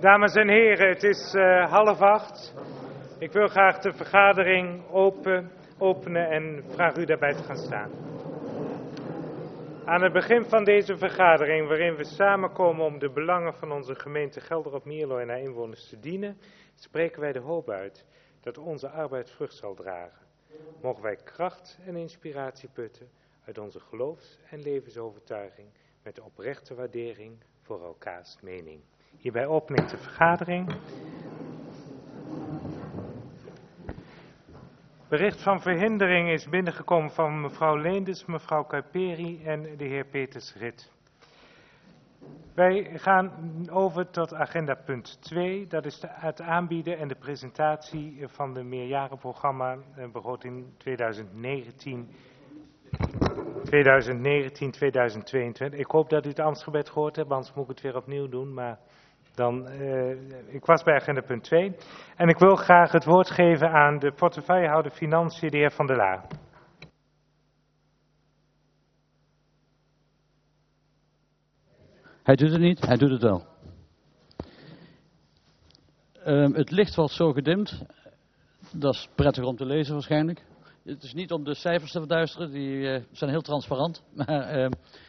Dames en heren, het is 7:30. Ik wil graag de vergadering openen en vraag u daarbij te gaan staan. Aan het begin van deze vergadering, waarin we samenkomen om de belangen van onze gemeente Gelderop-Mierlo en haar inwoners te dienen, spreken wij de hoop uit dat onze arbeid vrucht zal dragen. Mogen wij kracht en inspiratie putten uit onze geloofs- en levensovertuiging met de oprechte waardering voor elkaars mening. Hierbij open ik de vergadering. Bericht van verhindering is binnengekomen van mevrouw Leenders, mevrouw Kuiperi en de heer Peters Rit. Wij gaan over tot agenda punt 2. Dat is het aanbieden en de presentatie van de meerjarenprogramma begroting 2019-2022. Ik hoop dat u het Amtsgebed gehoord hebt, anders moet ik het weer opnieuw doen. Maar dan, ik was bij agenda punt 2. En ik wil graag het woord geven aan de portefeuillehouder Financiën, de heer Van der Laar. Hij doet het niet, hij doet het wel. Het licht wordt zo gedimd. Dat is prettig om te lezen waarschijnlijk. Het is niet om de cijfers te verduisteren, die zijn heel transparant. Maar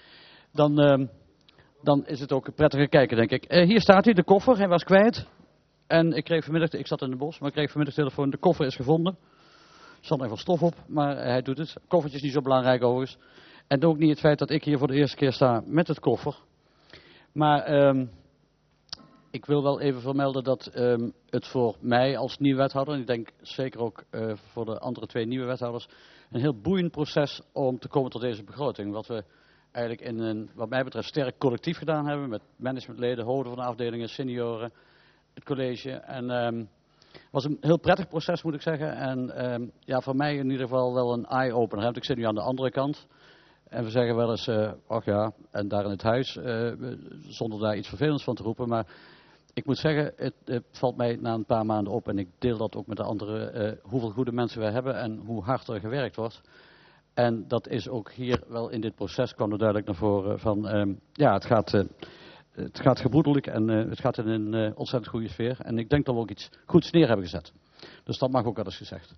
dan is het ook prettiger kijken, denk ik. Hier staat hij, de koffer, hij was kwijt. En ik kreeg vanmiddag, ik zat in het bos, maar ik kreeg vanmiddag telefoon, de koffer is gevonden. Er zat nog wel stof op, maar hij doet het. Koffertje is niet zo belangrijk overigens. En ook niet het feit dat ik hier voor de eerste keer sta met het koffer. Maar ik wil wel even vermelden dat het voor mij als nieuwe wethouder, en ik denk zeker ook voor de andere twee nieuwe wethouders, een heel boeiend proces om te komen tot deze begroting. Wat we eigenlijk in een, wat mij betreft, sterk collectief gedaan hebben met managementleden, hoofden van de afdelingen, senioren, het college. En het was een heel prettig proces, moet ik zeggen. En ja, voor mij in ieder geval wel een eye-opener. Want ik zit nu aan de andere kant. En we zeggen wel eens, ach ja, en daar in het huis, zonder daar iets vervelends van te roepen. Maar ik moet zeggen, het valt mij na een paar maanden op. En ik deel dat ook met de anderen, hoeveel goede mensen we hebben en hoe hard er gewerkt wordt. En dat is ook hier wel in dit proces, kwam er duidelijk naar voren van, ja, het gaat gebroedelijk en het gaat in een ontzettend goede sfeer. En ik denk dat we ook iets goeds neer hebben gezet. Dus dat mag ook wel eens gezegd.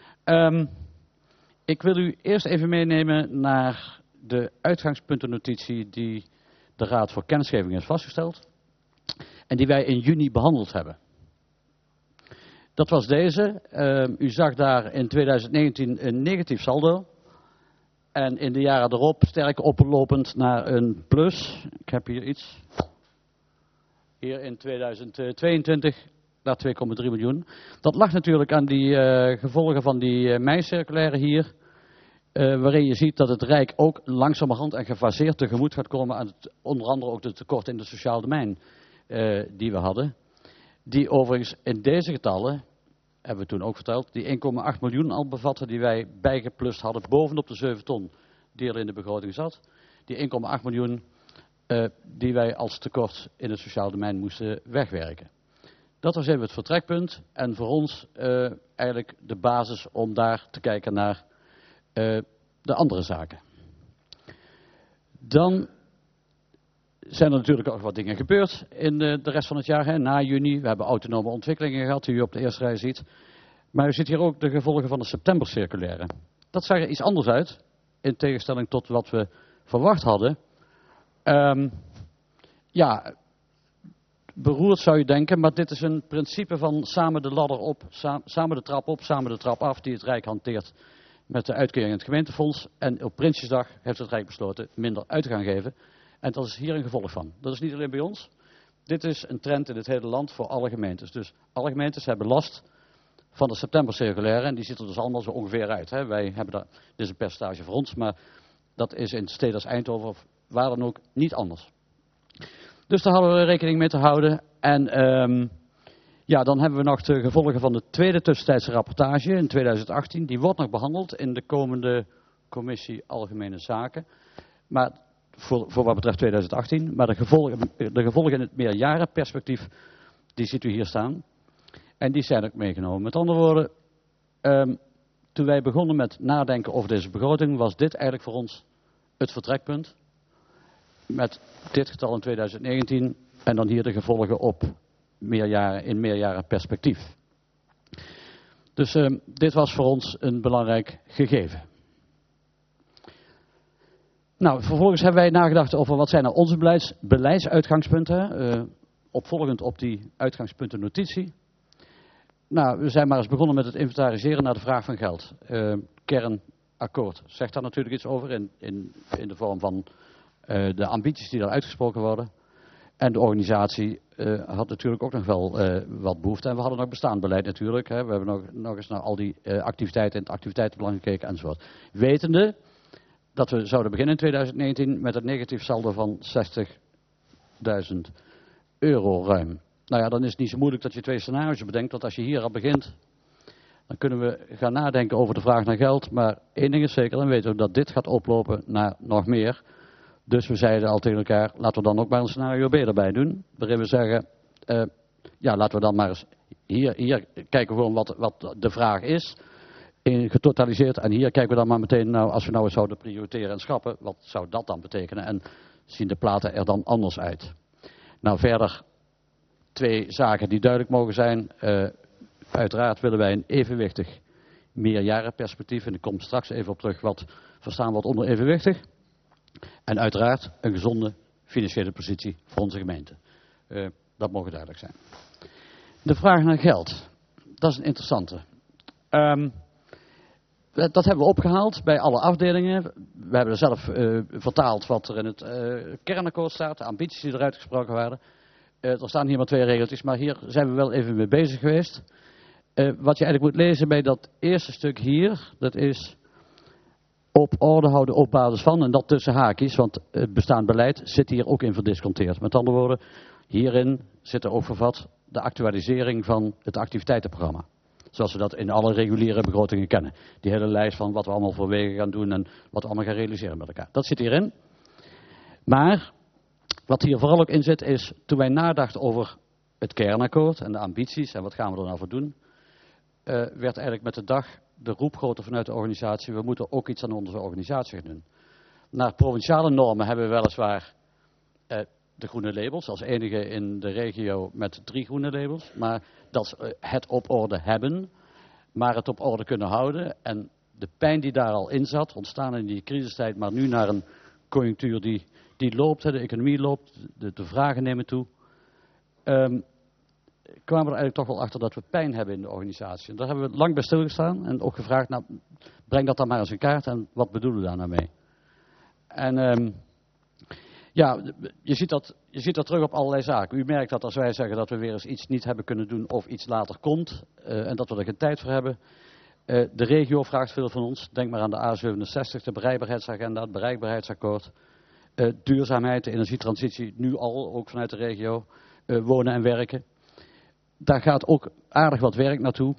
Ik wil u eerst even meenemen naar de uitgangspuntennotitie die de Raad voor Kennisgeving heeft vastgesteld. En die wij in juni behandeld hebben. Dat was deze. U zag daar in 2019 een negatief saldo. En in de jaren erop sterk oplopend naar een plus. Ik heb hier iets. Hier in 2022 naar 2,3 miljoen. Dat lag natuurlijk aan die gevolgen van die mei-circulaire hier. Waarin je ziet dat het Rijk ook langzamerhand en gefaseerd tegemoet gaat komen aan onder andere ook de tekorten in de sociaal domein die we hadden. Die overigens in deze getallen, hebben we toen ook verteld, die 1,8 miljoen al bevatten die wij bijgeplust hadden bovenop de 7 ton die er in de begroting zat. Die 1,8 miljoen die wij als tekort in het sociaal domein moesten wegwerken. Dat was even het vertrekpunt en voor ons eigenlijk de basis om daar te kijken naar de andere zaken. Dan zijn er natuurlijk ook wat dingen gebeurd in de rest van het jaar. Hè. Na juni, we hebben autonome ontwikkelingen gehad, die u op de eerste rij ziet. Maar u ziet hier ook de gevolgen van de septembercirculaire. Dat zag er iets anders uit, in tegenstelling tot wat we verwacht hadden. Ja, beroerd zou je denken, maar dit is een principe van samen de ladder op, samen de trap op, samen de trap af, die het Rijk hanteert met de uitkering in het gemeentefonds. En op Prinsjesdag heeft het Rijk besloten minder uit te gaan geven. En dat is hier een gevolg van. Dat is niet alleen bij ons. Dit is een trend in het hele land voor alle gemeentes. Dus alle gemeentes hebben last van de septembercirculaire. En die ziet er dus allemaal zo ongeveer uit. Hè. Wij hebben daar, dit is een percentage voor ons, maar dat is in steden als Eindhoven of waar dan ook niet anders. Dus daar hadden we rekening mee te houden. En ja, dan hebben we nog de gevolgen van de tweede tussentijdse rapportage in 2018. Die wordt nog behandeld in de komende commissie Algemene Zaken. Maar voor wat betreft 2018. Maar de gevolgen in het meerjarenperspectief, die ziet u hier staan. En die zijn ook meegenomen. Met andere woorden, toen wij begonnen met nadenken over deze begroting, was dit eigenlijk voor ons het vertrekpunt. Met dit getal in 2019 en dan hier de gevolgen op meerjaren perspectief. Dus dit was voor ons een belangrijk gegeven. Nou, vervolgens hebben wij nagedacht over wat zijn nou onze beleidsuitgangspunten, opvolgend op die uitgangspuntennotitie. Nou, we zijn maar eens begonnen met het inventariseren naar de vraag van geld. Kernakkoord zegt daar natuurlijk iets over in de vorm van de ambities die daar uitgesproken worden. En de organisatie had natuurlijk ook nog wel wat behoefte. En we hadden nog bestaand beleid natuurlijk. Hè. We hebben nog eens naar al die activiteiten in het activiteitenplan gekeken enzovoort. Wetende dat we zouden beginnen in 2019 met een negatief saldo van €60.000 ruim. Nou ja, dan is het niet zo moeilijk dat je 2 scenario's bedenkt. Want als je hier al begint, dan kunnen we gaan nadenken over de vraag naar geld. Maar één ding is zeker, dan weten we dat dit gaat oplopen naar nog meer. Dus we zeiden al tegen elkaar, laten we dan ook maar een scenario B erbij doen. Waarin we zeggen, laten we dan maar eens hier kijken gewoon wat de vraag is. Getotaliseerd. En hier kijken we dan maar meteen, nou, als we nou eens zouden prioriteren en schrappen, wat zou dat dan betekenen? En zien de platen er dan anders uit? Nou, verder 2 zaken die duidelijk mogen zijn. Uiteraard willen wij een evenwichtig meerjarenperspectief. En ik kom straks even op terug wat verstaan wat onder evenwichtig. En uiteraard een gezonde financiële positie voor onze gemeente. Dat mogen duidelijk zijn. De vraag naar geld. Dat is een interessante. Dat hebben we opgehaald bij alle afdelingen. We hebben er zelf vertaald wat er in het kernakkoord staat. De ambities die eruit gesproken waren. Er staan hier maar 2 regeltjes, maar hier zijn we wel even mee bezig geweest. Wat je eigenlijk moet lezen bij dat eerste stuk hier, dat is op orde houden op basis van, en dat tussen haakjes, want het bestaand beleid zit hier ook in verdisconteerd. Met andere woorden, hierin zit er ook vervat de actualisering van het activiteitenprogramma. Zoals we dat in alle reguliere begrotingen kennen. Die hele lijst van wat we allemaal voor wegen gaan doen en wat we allemaal gaan realiseren met elkaar. Dat zit hierin. Maar wat hier vooral ook in zit is, toen wij nadachten over het kernakkoord en de ambities en wat gaan we er nou voor doen, werd eigenlijk met de dag de roep groter vanuit de organisatie, we moeten ook iets aan onze organisatie gaan doen. Naar provinciale normen hebben we weliswaar de groene labels, als enige in de regio met 3 groene labels, maar dat is het op orde hebben, maar het op orde kunnen houden. En de pijn die daar al in zat, ontstaan in die crisistijd, maar nu naar een conjunctuur die loopt, de economie loopt, de vragen nemen toe, kwamen we er eigenlijk toch wel achter dat we pijn hebben in de organisatie. En daar hebben we lang bij stilgestaan en ook gevraagd, nou, breng dat dan maar eens in kaart en wat bedoelen we daar nou mee? En je ziet dat terug op allerlei zaken. U merkt dat als wij zeggen dat we weer eens iets niet hebben kunnen doen of iets later komt en dat we er geen tijd voor hebben. De regio vraagt veel van ons. Denk maar aan de A67, de bereikbaarheidsagenda, het bereikbaarheidsakkoord. Duurzaamheid, de energietransitie, nu al, ook vanuit de regio. Wonen en werken. Daar gaat ook aardig wat werk naartoe.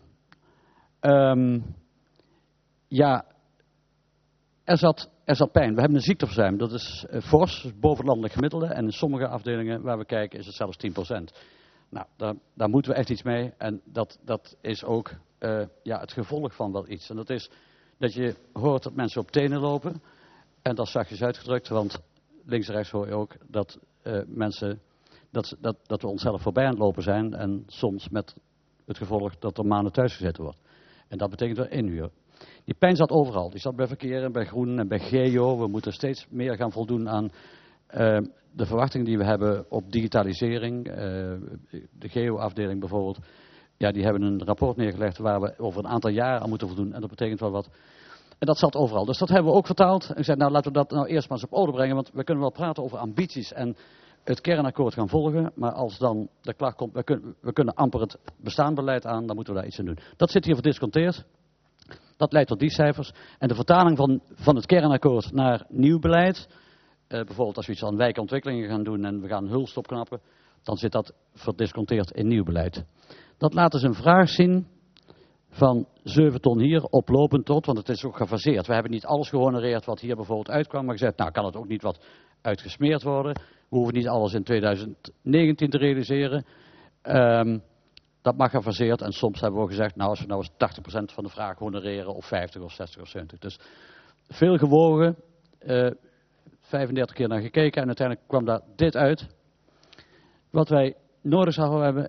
Er zat pijn. We hebben een ziekteverzuim. Dat is fors, bovenlandelijk gemiddelde. En in sommige afdelingen waar we kijken is het zelfs 10%. Nou, daar moeten we echt iets mee. En dat is ook het gevolg van wel iets. En dat is dat je hoort dat mensen op tenen lopen. En dat is zachtjes uitgedrukt, want links en rechts hoor je ook dat mensen dat we onszelf voorbij aan het lopen zijn. En soms met het gevolg dat er maanden thuis gezeten wordt. En dat betekent wel inhuur. Die pijn zat overal. Die zat bij verkeer en bij groen en bij geo. We moeten steeds meer gaan voldoen aan de verwachtingen die we hebben op digitalisering. De geo-afdeling bijvoorbeeld. Ja, die hebben een rapport neergelegd waar we over een aantal jaren aan moeten voldoen. En dat betekent wel wat. En dat zat overal. Dus dat hebben we ook vertaald. En ik zei, nou laten we dat nou eerst maar eens op orde brengen. Want we kunnen wel praten over ambities en het kernakkoord gaan volgen. Maar als dan de klacht komt, we kunnen amper het bestaand beleid aan. Dan moeten we daar iets aan doen. Dat zit hier verdisconteerd. Dat leidt tot die cijfers. En de vertaling van het kernakkoord naar nieuw beleid. Bijvoorbeeld als we iets aan wijkontwikkelingen gaan doen en we gaan Hulst opknappen. Dan zit dat verdisconteerd in nieuw beleid. Dat laat dus een vraag zien van 7 ton hier oplopend tot, want het is ook gefaseerd. We hebben niet alles gehonoreerd wat hier bijvoorbeeld uitkwam. Maar gezegd, nou kan het ook niet wat uitgesmeerd worden. We hoeven niet alles in 2019 te realiseren. Dat mag gefaseerd en soms hebben we ook gezegd, nou als we nou eens 80% van de vraag honoreren of 50 of 60 of 70. Dus veel gewogen, 35 keer naar gekeken en uiteindelijk kwam daar dit uit. Wat wij nodig zouden hebben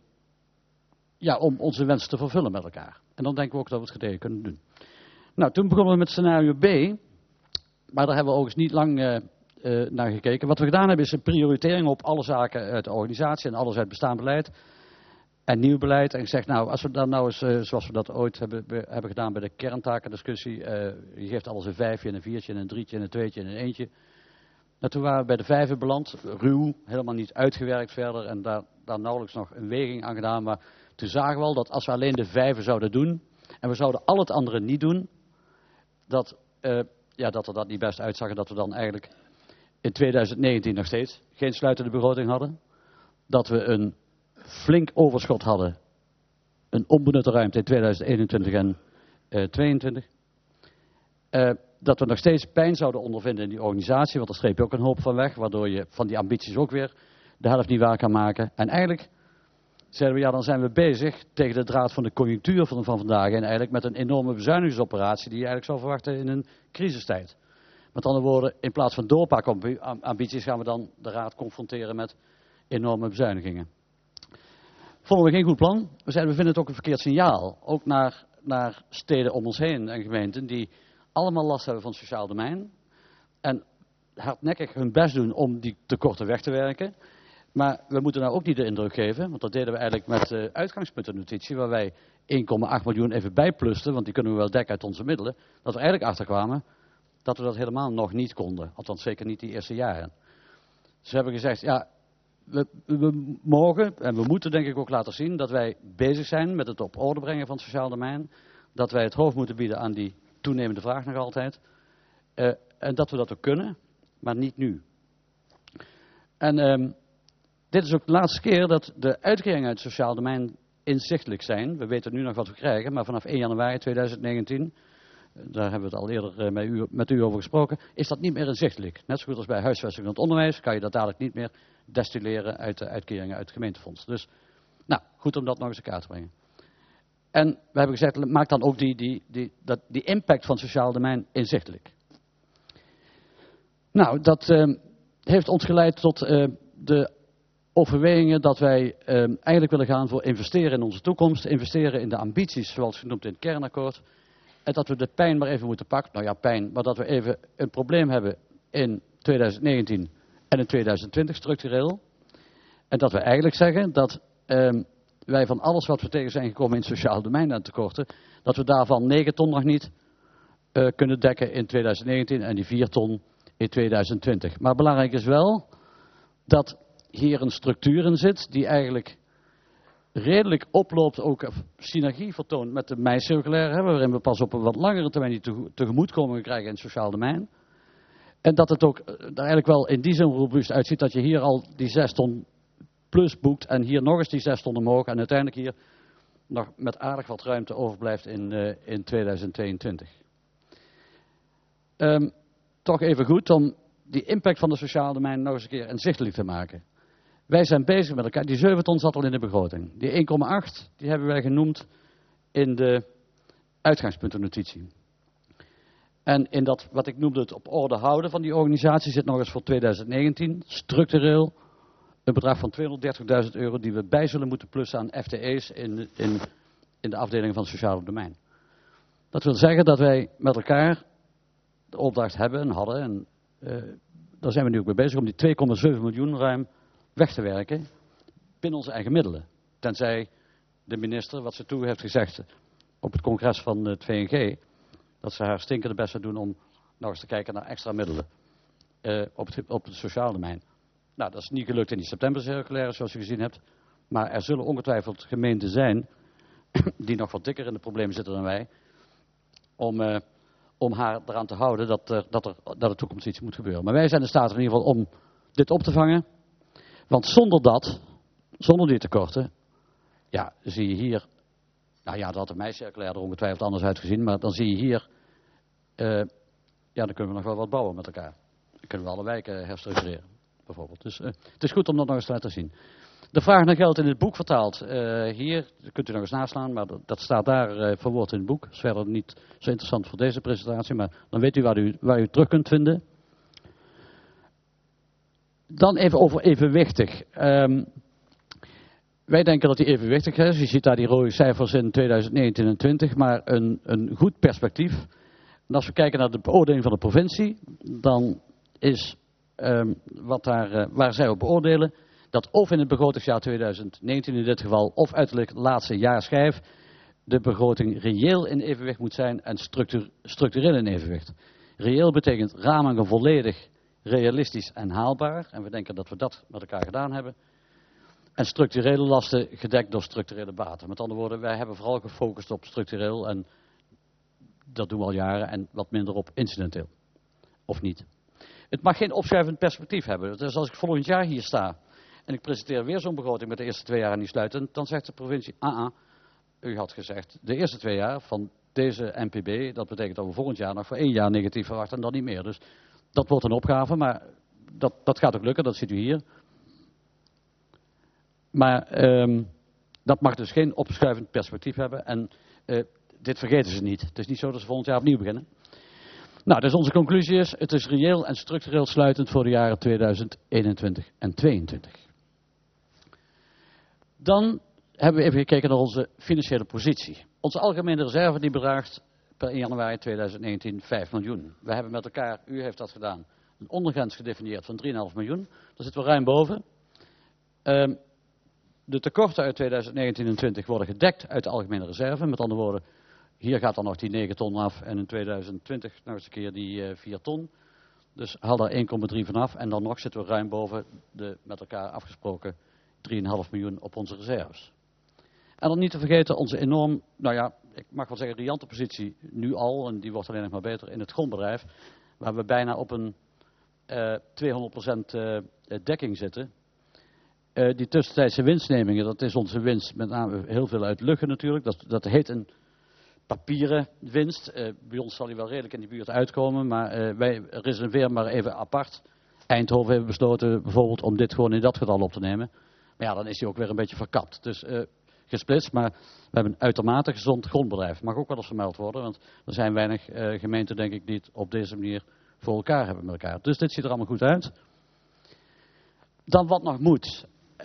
om onze wensen te vervullen met elkaar. En dan denken we ook dat we het gedegen kunnen doen. Nou, toen begonnen we met scenario B, maar daar hebben we ook eens niet lang naar gekeken. Wat we gedaan hebben is een prioritering op alle zaken uit de organisatie en alles uit bestaand beleid en nieuw beleid. En gezegd, nou, als we dan nou eens, zoals we dat ooit hebben gedaan bij de kerntakendiscussie, je geeft alles een 5, een 4, een 3, een 2 en een 1. Nou, toen waren we bij de 5 beland, ruw, helemaal niet uitgewerkt verder en daar nauwelijks nog een weging aan gedaan. Maar toen zagen we al dat als we alleen de 5 zouden doen en we zouden al het andere niet doen, dat er dat niet best uitzag en dat we dan eigenlijk in 2019 nog steeds geen sluitende begroting hadden. Dat we een flink overschot hadden, een onbenutte ruimte in 2021 en 2022. Dat we nog steeds pijn zouden ondervinden in die organisatie, want daar streep je ook een hoop van weg, waardoor je van die ambities ook weer de helft niet waar kan maken. En eigenlijk zeiden we, ja, dan zijn we bezig tegen de draad van de conjunctuur van vandaag en eigenlijk met een enorme bezuinigingsoperatie die je eigenlijk zou verwachten in een crisistijd. Met andere woorden, in plaats van doorpakkambities gaan we dan de raad confronteren met enorme bezuinigingen. Vonden we geen goed plan. We zeiden, we vinden het ook een verkeerd signaal. Ook naar steden om ons heen en gemeenten die allemaal last hebben van het sociaal domein. En hardnekkig hun best doen om die tekorten weg te werken. Maar we moeten nou ook niet de indruk geven, want dat deden we eigenlijk met de uitgangspuntennotitie, waar wij 1,8 miljoen even bijplusten, want die kunnen we wel dekken uit onze middelen, dat we eigenlijk achterkwamen dat we dat helemaal nog niet konden. Althans zeker niet die eerste jaren. Dus we hebben gezegd, ja, we mogen en we moeten denk ik ook laten zien dat wij bezig zijn met het op orde brengen van het sociaal domein. Dat wij het hoofd moeten bieden aan die toenemende vraag nog altijd. En dat we dat ook kunnen, maar niet nu. En dit is ook de laatste keer dat de uitkeringen uit het sociaal domein inzichtelijk zijn. We weten nu nog wat we krijgen, maar vanaf 1 januari 2019, daar hebben we het al eerder met u over gesproken, is dat niet meer inzichtelijk. Net zo goed als bij huisvesting en het onderwijs kan je dat dadelijk niet meer destilleren uit de uitkeringen uit het gemeentefonds. Dus, nou, goed om dat nog eens in kaart te brengen. En we hebben gezegd, maak dan ook die impact van het sociaal domein inzichtelijk. Nou, dat heeft ons geleid tot de overwegingen dat wij eigenlijk willen gaan voor investeren in onze toekomst, investeren in de ambities, zoals genoemd in het kernakkoord. En dat we de pijn maar even moeten pakken. Nou ja, pijn, maar dat we even een probleem hebben in 2019 en in 2020 structureel. En dat we eigenlijk zeggen dat wij van alles wat we tegen zijn gekomen in het sociaal domein aan tekorten, dat we daarvan 9 ton nog niet kunnen dekken in 2019 en die 4 ton in 2020. Maar belangrijk is wel dat hier een structuur in zit die eigenlijk redelijk oploopt, ook synergie vertoont met de mei-circulaire, waarin we pas op een wat langere termijn die tegemoetkomingen krijgen in het sociaal domein. En dat het ook er eigenlijk wel in die zin robuust uitziet dat je hier al die 6 ton plus boekt en hier nog eens die 6 ton omhoog en uiteindelijk hier nog met aardig wat ruimte overblijft in 2022. Toch even goed om die impact van het sociaal domein nog eens een keer inzichtelijk te maken. Wij zijn bezig met elkaar, die 7 ton zat al in de begroting. Die 1,8 die hebben wij genoemd in de uitgangspuntennotitie. En in dat, wat ik noemde het op orde houden van die organisatie, zit nog eens voor 2019 structureel een bedrag van €230.000 die we bij zullen moeten plussen aan FTE's in de afdelingen van het sociale domein. Dat wil zeggen dat wij met elkaar de opdracht hebben en hadden, en daar zijn we nu ook mee bezig, om die 2,7 miljoen ruim weg te werken binnen onze eigen middelen. Tenzij de minister, wat ze toe heeft gezegd op het congres van het VNG, dat ze haar stinkende best zou doen om nog eens te kijken naar extra middelen op het sociaal domein. Nou, dat is niet gelukt in die septembercirculaire, zoals u gezien hebt. Maar er zullen ongetwijfeld gemeenten zijn die nog wat dikker in de problemen zitten dan wij, om haar eraan te houden dat er toekomst iets moet gebeuren. Maar wij zijn in staat in ieder geval om dit op te vangen. Want zonder die tekorten, ja, zie je hier, nou ja, dat had de mei-circulaire er ongetwijfeld anders uitgezien, maar dan zie je hier, ja, dan kunnen we nog wel wat bouwen met elkaar. Dan kunnen we alle wijken herstructureren, bijvoorbeeld. Dus het is goed om dat nog eens te laten zien. De vraag naar geld in het boek vertaald, hier, dat kunt u nog eens naslaan, maar dat staat daar verwoord in het boek. Dat is verder niet zo interessant voor deze presentatie, maar dan weet u waar u terug kunt vinden. Dan even over evenwichtig. Wij denken dat die evenwichtig is. Je ziet daar die rode cijfers in 2019 en 2020, maar een goed perspectief. En als we kijken naar de beoordeling van de provincie, dan is waar zij op beoordelen, dat of in het begrotingsjaar 2019 in dit geval, of uiterlijk het laatste jaarschijf, de begroting reëel in evenwicht moet zijn en structureel in evenwicht. Reëel betekent ramingen volledig realistisch en haalbaar. En we denken dat we dat met elkaar gedaan hebben. En structurele lasten gedekt door structurele baten. Met andere woorden, wij hebben vooral gefocust op structureel en dat doen we al jaren en wat minder op incidenteel. Of niet. Het mag geen opschuivend perspectief hebben. Dus als ik volgend jaar hier sta en ik presenteer weer zo'n begroting met de eerste 2 jaar niet sluitend, dan zegt de provincie, u had gezegd, de eerste 2 jaar van deze NPB, dat betekent dat we volgend jaar nog voor 1 jaar negatief verwachten en dan niet meer. Dus dat wordt een opgave, maar dat gaat ook lukken, dat ziet u hier. Maar dat mag dus geen opschuivend perspectief hebben en dit vergeten ze niet. Het is niet zo dat ze volgend jaar opnieuw beginnen. Nou, dus onze conclusie is, het is reëel en structureel sluitend voor de jaren 2021 en 2022. Dan hebben we even gekeken naar onze financiële positie. Onze algemene reserve die bedraagt per 1 januari 2019 5 miljoen. We hebben met elkaar, u heeft dat gedaan, een ondergrens gedefinieerd van 3,5 miljoen. Daar zitten we ruim boven. De tekorten uit 2019 en 2020 worden gedekt uit de algemene reserve. Met andere woorden, hier gaat dan nog die 9 ton af en in 2020 nog eens een keer die 4 ton. Dus haal daar 1,3 vanaf en dan nog zitten we ruim boven de met elkaar afgesproken 3,5 miljoen op onze reserves. En dan niet te vergeten onze enorm, nou ja, ik mag wel zeggen riante positie nu al, en die wordt alleen nog maar beter, in het grondbedrijf. Waar we bijna op een 200% dekking zitten. Die tussentijdse winstnemingen, dat is onze winst met name heel veel uit Luggen natuurlijk. Dat heet een papieren winst. Bij ons zal die wel redelijk in die buurt uitkomen, maar wij reserveren maar even apart. Eindhoven heeft besloten bijvoorbeeld om dit gewoon in dat getal op te nemen. Maar ja, dan is die ook weer een beetje verkapt. Dus gesplitst, maar we hebben een uitermate gezond grondbedrijf. Mag ook wel eens vermeld worden, want er zijn weinig gemeenten denk ik die het op deze manier voor elkaar hebben met elkaar. Dus dit ziet er allemaal goed uit. Dan wat nog moet.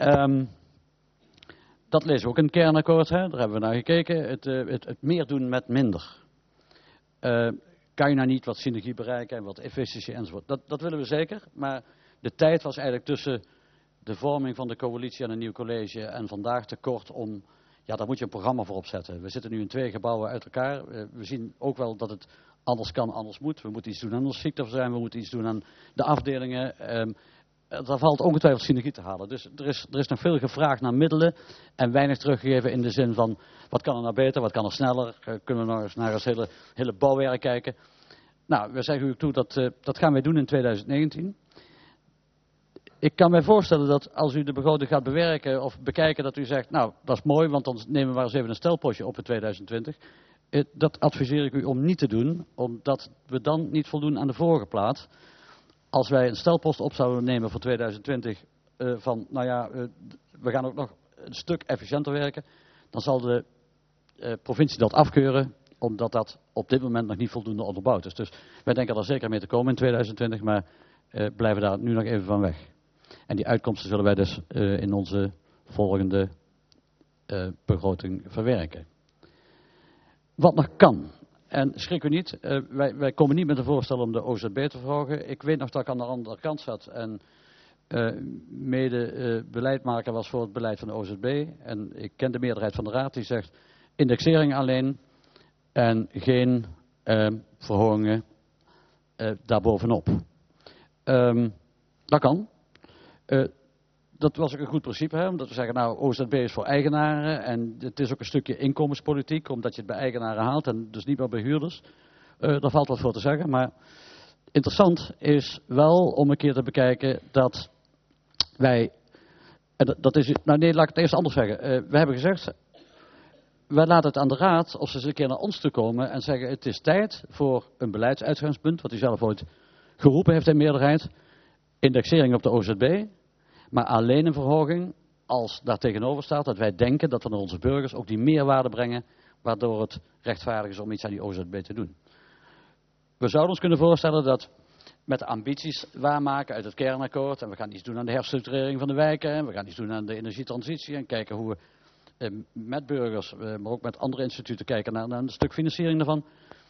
Dat lezen we ook in het kernakkoord, hè? Daar hebben we naar gekeken. Het meer doen met minder. Kan je nou niet wat synergie bereiken en wat efficiëntie enzovoort. Dat willen we zeker, maar de tijd was eigenlijk tussen de vorming van de coalitie en een nieuw college en vandaag te kort om, ja, daar moet je een programma voor opzetten. We zitten nu in 2 gebouwen uit elkaar. We zien ook wel dat het anders kan, anders moet. We moeten iets doen aan ons ziekteverzuim, we moeten iets doen aan de afdelingen. Daar valt ongetwijfeld synergie te halen. Dus er is nog veel gevraagd naar middelen en weinig teruggegeven in de zin van wat kan er nou beter, wat kan er sneller, kunnen we nog eens naar het hele bouwwerk kijken. Nou, we zeggen u toe dat gaan wij doen in 2019. Ik kan mij voorstellen dat als u de begroting gaat bewerken of bekijken dat u zegt, nou dat is mooi, want dan nemen we maar eens even een stelpostje op in 2020. Dat adviseer ik u om niet te doen, omdat we dan niet voldoen aan de vorige plaat. Als wij een stelpost op zouden nemen voor 2020 van, nou ja, we gaan ook nog een stuk efficiënter werken, dan zal de provincie dat afkeuren, omdat dat op dit moment nog niet voldoende onderbouwd is. Dus wij denken er zeker mee te komen in 2020, maar blijven daar nu nog even van weg. En die uitkomsten zullen wij dus in onze volgende begroting verwerken. Wat nog kan. En schrik u niet, wij komen niet met een voorstel om de OZB te verhogen. Ik weet nog dat ik aan de andere kant zat en mede beleidmaker was voor het beleid van de OZB. En ik ken de meerderheid van de raad die zegt indexering alleen en geen verhogingen daarbovenop. Dat kan. Dat was ook een goed principe, hè? Omdat we zeggen, nou, OZB is voor eigenaren en het is ook een stukje inkomenspolitiek, omdat je het bij eigenaren haalt en dus niet meer bij huurders. Daar valt wat voor te zeggen, maar interessant is wel om een keer te bekijken dat wij, en dat is, nou nee, laat ik het eerst anders zeggen. We hebben gezegd, wij laten het aan de raad of ze eens een keer naar ons toe komen en zeggen, het is tijd voor een beleidsuitgangspunt, wat u zelf ooit geroepen heeft in meerderheid, indexering op de OZB. Maar alleen een verhoging als daar tegenover staat dat wij denken dat we naar onze burgers ook die meerwaarde brengen, waardoor het rechtvaardig is om iets aan die OZB te doen. We zouden ons kunnen voorstellen dat met de ambities waarmaken uit het kernakkoord. En we gaan iets doen aan de herstructurering van de wijken. En we gaan iets doen aan de energietransitie. En kijken hoe we met burgers, maar ook met andere instituten kijken naar een stuk financiering daarvan.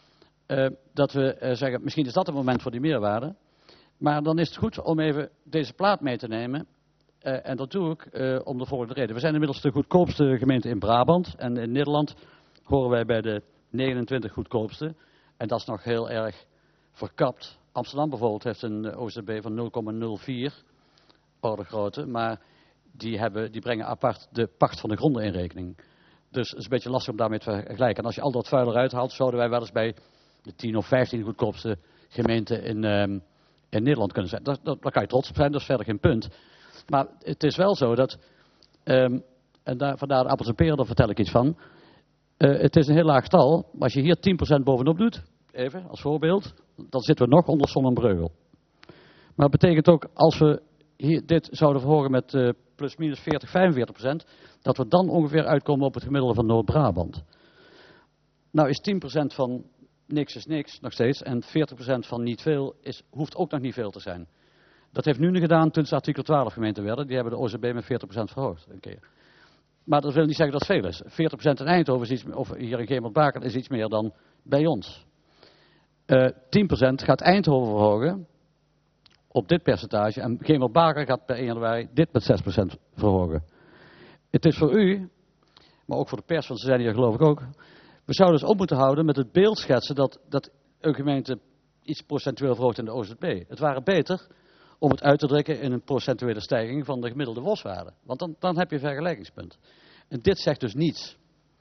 Dat we zeggen, misschien is dat het moment voor die meerwaarde. Maar dan is het goed om even deze plaat mee te nemen. En dat doe ik om de volgende reden. We zijn inmiddels de goedkoopste gemeente in Brabant. En in Nederland horen wij bij de 29 goedkoopste. En dat is nog heel erg verkapt. Amsterdam bijvoorbeeld heeft een OZB van 0,04 orde grootte. Maar die brengen apart de pacht van de gronden in rekening. Dus het is een beetje lastig om daarmee te vergelijken. En als je al dat vuil eruit haalt, zouden wij wel eens bij de 10 of 15 goedkoopste gemeenten in Nederland kunnen zijn. Daar kan je trots op zijn, dat is verder geen punt. Maar het is wel zo dat, vandaar de appels en peren, daar vertel ik iets van. Het is een heel laag getal, maar als je hier 10% bovenop doet, even als voorbeeld, dan zitten we nog onder Zon en Breugel. Maar het betekent ook, als we dit zouden verhogen met plus minus 40, 45%, dat we dan ongeveer uitkomen op het gemiddelde van Noord-Brabant. Nou is 10% van niks is niks, nog steeds, en 40% van niet veel hoeft ook nog niet veel te zijn. Dat heeft nu gedaan toen ze artikel 12 gemeenten werden. Die hebben de OZB met 40% verhoogd een keer. Maar dat wil niet zeggen dat het veel is. 40% in Eindhoven is iets, of hier in Gemert-Baken is iets meer dan bij ons. 10% gaat Eindhoven verhogen op dit percentage. En Gemert-Baken gaat per 1 januari dit met 6% verhogen. Het is voor u, maar ook voor de pers, want ze zijn hier geloof ik ook. We zouden dus op moeten houden met het beeld schetsen dat een gemeente iets procentueel verhoogt in de OZB. Het waren beter om het uit te drukken in een procentuele stijging van de gemiddelde WOS-waarde. Want dan heb je een vergelijkingspunt. En dit zegt dus niets.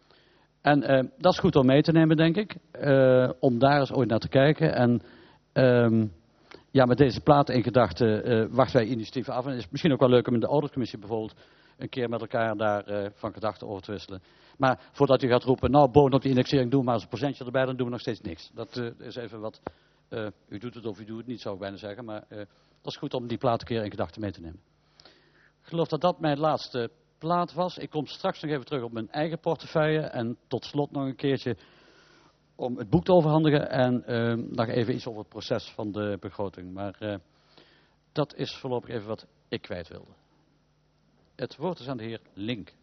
En dat is goed om mee te nemen, denk ik. Om daar eens ooit naar te kijken. En met deze platen in gedachten wachten wij initiatieven af. En het is misschien ook wel leuk om in de auditcommissie bijvoorbeeld een keer met elkaar daar van gedachten over te wisselen. Maar voordat u gaat roepen, nou bovenop die indexering doen maar eens een procentje erbij, dan doen we nog steeds niks. Dat is even wat, u doet het of u doet het niet, zou ik bijna zeggen. Maar dat is goed om die plaat een keer in gedachten mee te nemen. Ik geloof dat dat mijn laatste plaat was. Ik kom straks nog even terug op mijn eigen portefeuille. En tot slot nog een keertje om het boek te overhandigen. En nog even iets over het proces van de begroting. Maar dat is voorlopig even wat ik kwijt wilde. Het woord is aan de heer Link.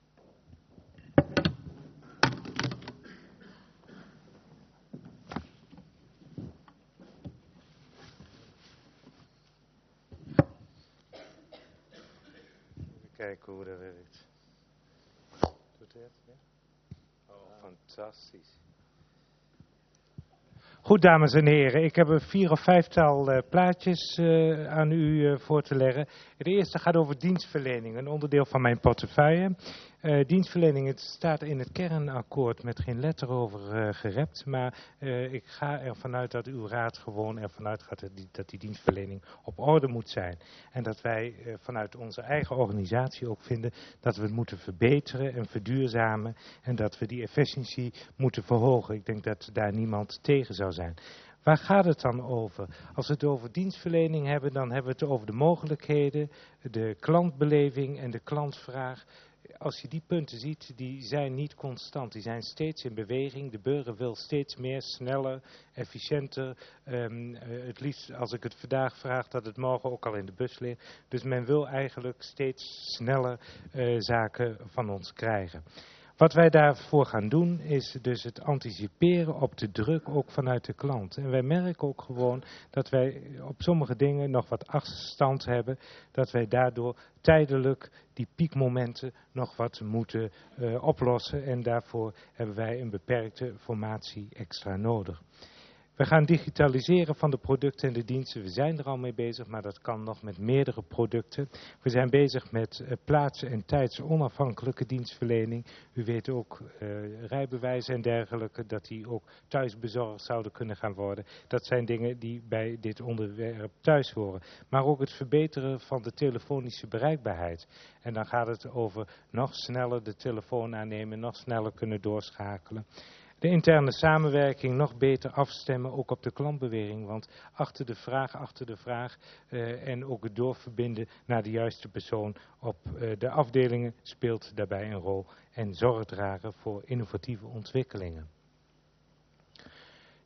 Kijken hoe dat werkt. Doet hij het? Ja? Oh, fantastisch. Goed, dames en heren. Ik heb een 4 of 5-tal plaatjes aan u voor te leggen. De eerste gaat over dienstverlening, een onderdeel van mijn portefeuille. Dienstverlening, het staat in het kernakkoord met geen letter over gerept. Maar ik ga ervan uit dat uw raad gewoon ervan uitgaat dat die dienstverlening op orde moet zijn. En dat wij vanuit onze eigen organisatie ook vinden dat we het moeten verbeteren en verduurzamen. En dat we die efficiëntie moeten verhogen. Ik denk dat daar niemand tegen zou zijn. Waar gaat het dan over? Als we het over dienstverlening hebben, dan hebben we het over de mogelijkheden, de klantbeleving en de klantvraag. Als je die punten ziet, die zijn niet constant, die zijn steeds in beweging. De burger wil steeds meer, sneller, efficiënter. Het liefst, als ik het vandaag vraag, dat het morgen ook al in de bus ligt. Dus men wil eigenlijk steeds sneller zaken van ons krijgen. Wat wij daarvoor gaan doen is dus het anticiperen op de druk ook vanuit de klant. En wij merken ook gewoon dat wij op sommige dingen nog wat achterstand hebben. Dat wij daardoor tijdelijk die piekmomenten nog wat moeten oplossen. En daarvoor hebben wij een beperkte formatie extra nodig. We gaan digitaliseren van de producten en de diensten. We zijn er al mee bezig, maar dat kan nog met meerdere producten. We zijn bezig met plaatsen- en tijdsonafhankelijke dienstverlening. U weet ook rijbewijzen en dergelijke, dat die ook thuis bezorgd zouden kunnen gaan worden. Dat zijn dingen die bij dit onderwerp thuis horen. Maar ook het verbeteren van de telefonische bereikbaarheid. En dan gaat het over nog sneller de telefoon aannemen, nog sneller kunnen doorschakelen. De interne samenwerking nog beter afstemmen, ook op de klantbeweging. Want achter de vraag en ook het doorverbinden naar de juiste persoon op de afdelingen speelt daarbij een rol. En zorg dragen voor innovatieve ontwikkelingen.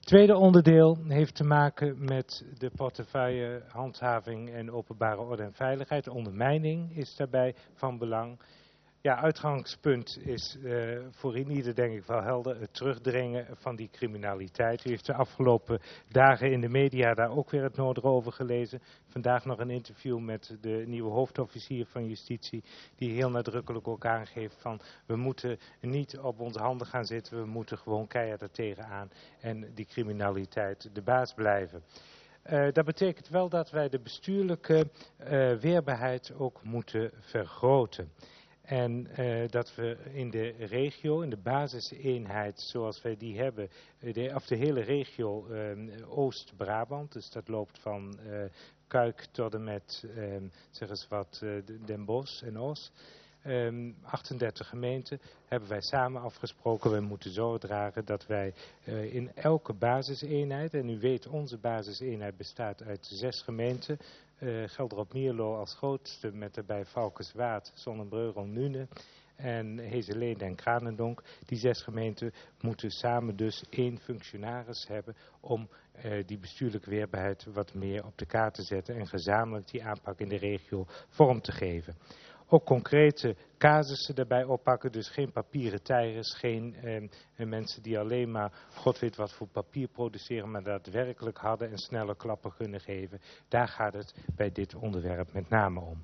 Tweede onderdeel heeft te maken met de portefeuille handhaving en openbare orde en veiligheid. Ondermijning is daarbij van belang. Ja, uitgangspunt is voor ieder denk ik wel helder het terugdringen van die criminaliteit. U heeft de afgelopen dagen in de media daar ook weer het nodige over gelezen. Vandaag nog een interview met de nieuwe hoofdofficier van Justitie, die heel nadrukkelijk ook aangeeft van we moeten niet op onze handen gaan zitten, we moeten gewoon keihard er tegenaan en die criminaliteit de baas blijven. Dat betekent wel dat wij de bestuurlijke weerbaarheid ook moeten vergroten. En dat we in de regio, in de basiseenheid zoals wij die hebben, de hele regio Oost-Brabant, dus dat loopt van Kuik tot en met, zeg eens wat, Den Bosch en Oss. 38 gemeenten hebben wij samen afgesproken. We moeten zorg dragen dat wij in elke basiseenheid, en u weet onze basiseenheid bestaat uit 6 gemeenten. Gelderop-Mierlo als grootste met daarbij Valkenswaard, Zonnebreugel, Nune en Heeseleden en Kranendonk. Die 6 gemeenten moeten samen dus 1 functionaris hebben om die bestuurlijke weerbaarheid wat meer op de kaart te zetten en gezamenlijk die aanpak in de regio vorm te geven. Ook concrete casussen daarbij oppakken, dus geen papieren tijgers, geen mensen die alleen maar god weet wat voor papier produceren, maar daadwerkelijk harde en snelle klappen kunnen geven. Daar gaat het bij dit onderwerp met name om.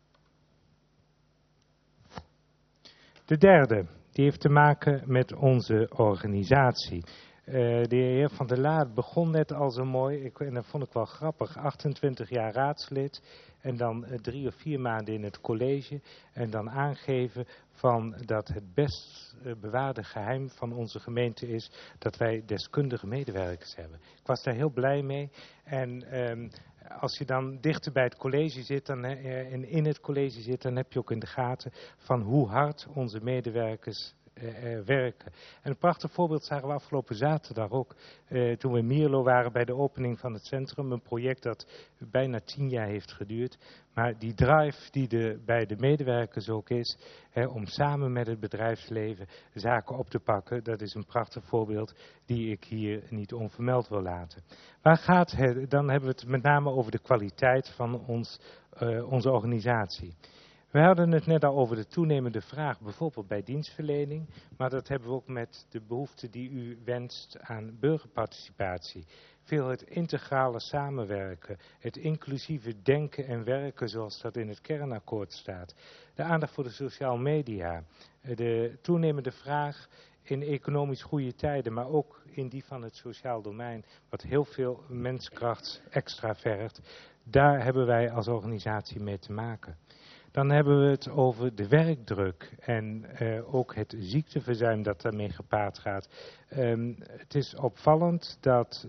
De derde, die heeft te maken met onze organisatie. De heer Van der Laat begon net al zo mooi, en dat vond ik wel grappig, 28 jaar raadslid en dan 3 of 4 maanden in het college en dan aangeven van dat het best bewaarde geheim van onze gemeente is dat wij deskundige medewerkers hebben. Ik was daar heel blij mee en als je dan dichter bij het college zit en in het college zit, dan heb je ook in de gaten van hoe hard onze medewerkers werken. En een prachtig voorbeeld zagen we afgelopen zaterdag ook, toen we in Mierlo waren bij de opening van het centrum. Een project dat bijna 10 jaar heeft geduurd. Maar die drive die er bij de medewerkers ook is, om samen met het bedrijfsleven zaken op te pakken, dat is een prachtig voorbeeld die ik hier niet onvermeld wil laten. Waar gaat het? Dan hebben we het met name over de kwaliteit van onze organisatie. We hadden het net al over de toenemende vraag, bijvoorbeeld bij dienstverlening, maar dat hebben we ook met de behoefte die u wenst aan burgerparticipatie. Veel het integrale samenwerken, het inclusieve denken en werken zoals dat in het kernakkoord staat. De aandacht voor de sociale media, de toenemende vraag in economisch goede tijden, maar ook in die van het sociaal domein, wat heel veel menskracht extra vergt. Daar hebben wij als organisatie mee te maken. Dan hebben we het over de werkdruk en ook het ziekteverzuim dat daarmee gepaard gaat. Het is opvallend dat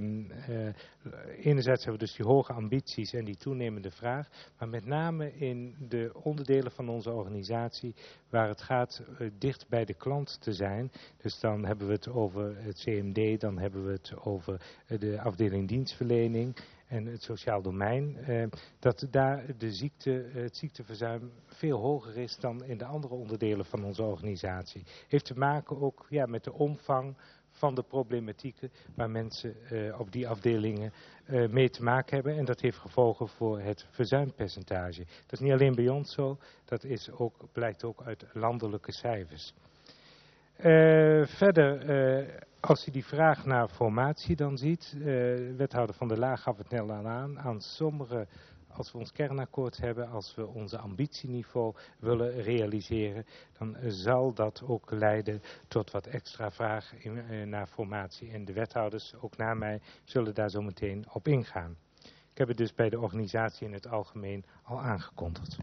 enerzijds hebben we dus die hoge ambities en die toenemende vraag, maar met name in de onderdelen van onze organisatie waar het gaat dicht bij de klant te zijn. Dus dan hebben we het over het CMD, dan hebben we het over de afdeling dienstverlening en het sociaal domein, dat daar het ziekteverzuim veel hoger is dan in de andere onderdelen van onze organisatie. Heeft te maken ook met de omvang van de problematieken waar mensen op die afdelingen mee te maken hebben. En dat heeft gevolgen voor het verzuimpercentage. Dat is niet alleen bij ons zo, dat is ook, blijkt ook uit landelijke cijfers. Verder, als je die vraag naar formatie dan ziet, wethouder Van der Laag gaf het net al aan sommige, als we ons kernakkoord hebben, als we onze ambitieniveau willen realiseren, dan zal dat ook leiden tot wat extra vraag naar formatie. En de wethouders, ook na mij, zullen daar zo meteen op ingaan. Ik heb het dus bij de organisatie in het algemeen al aangekondigd.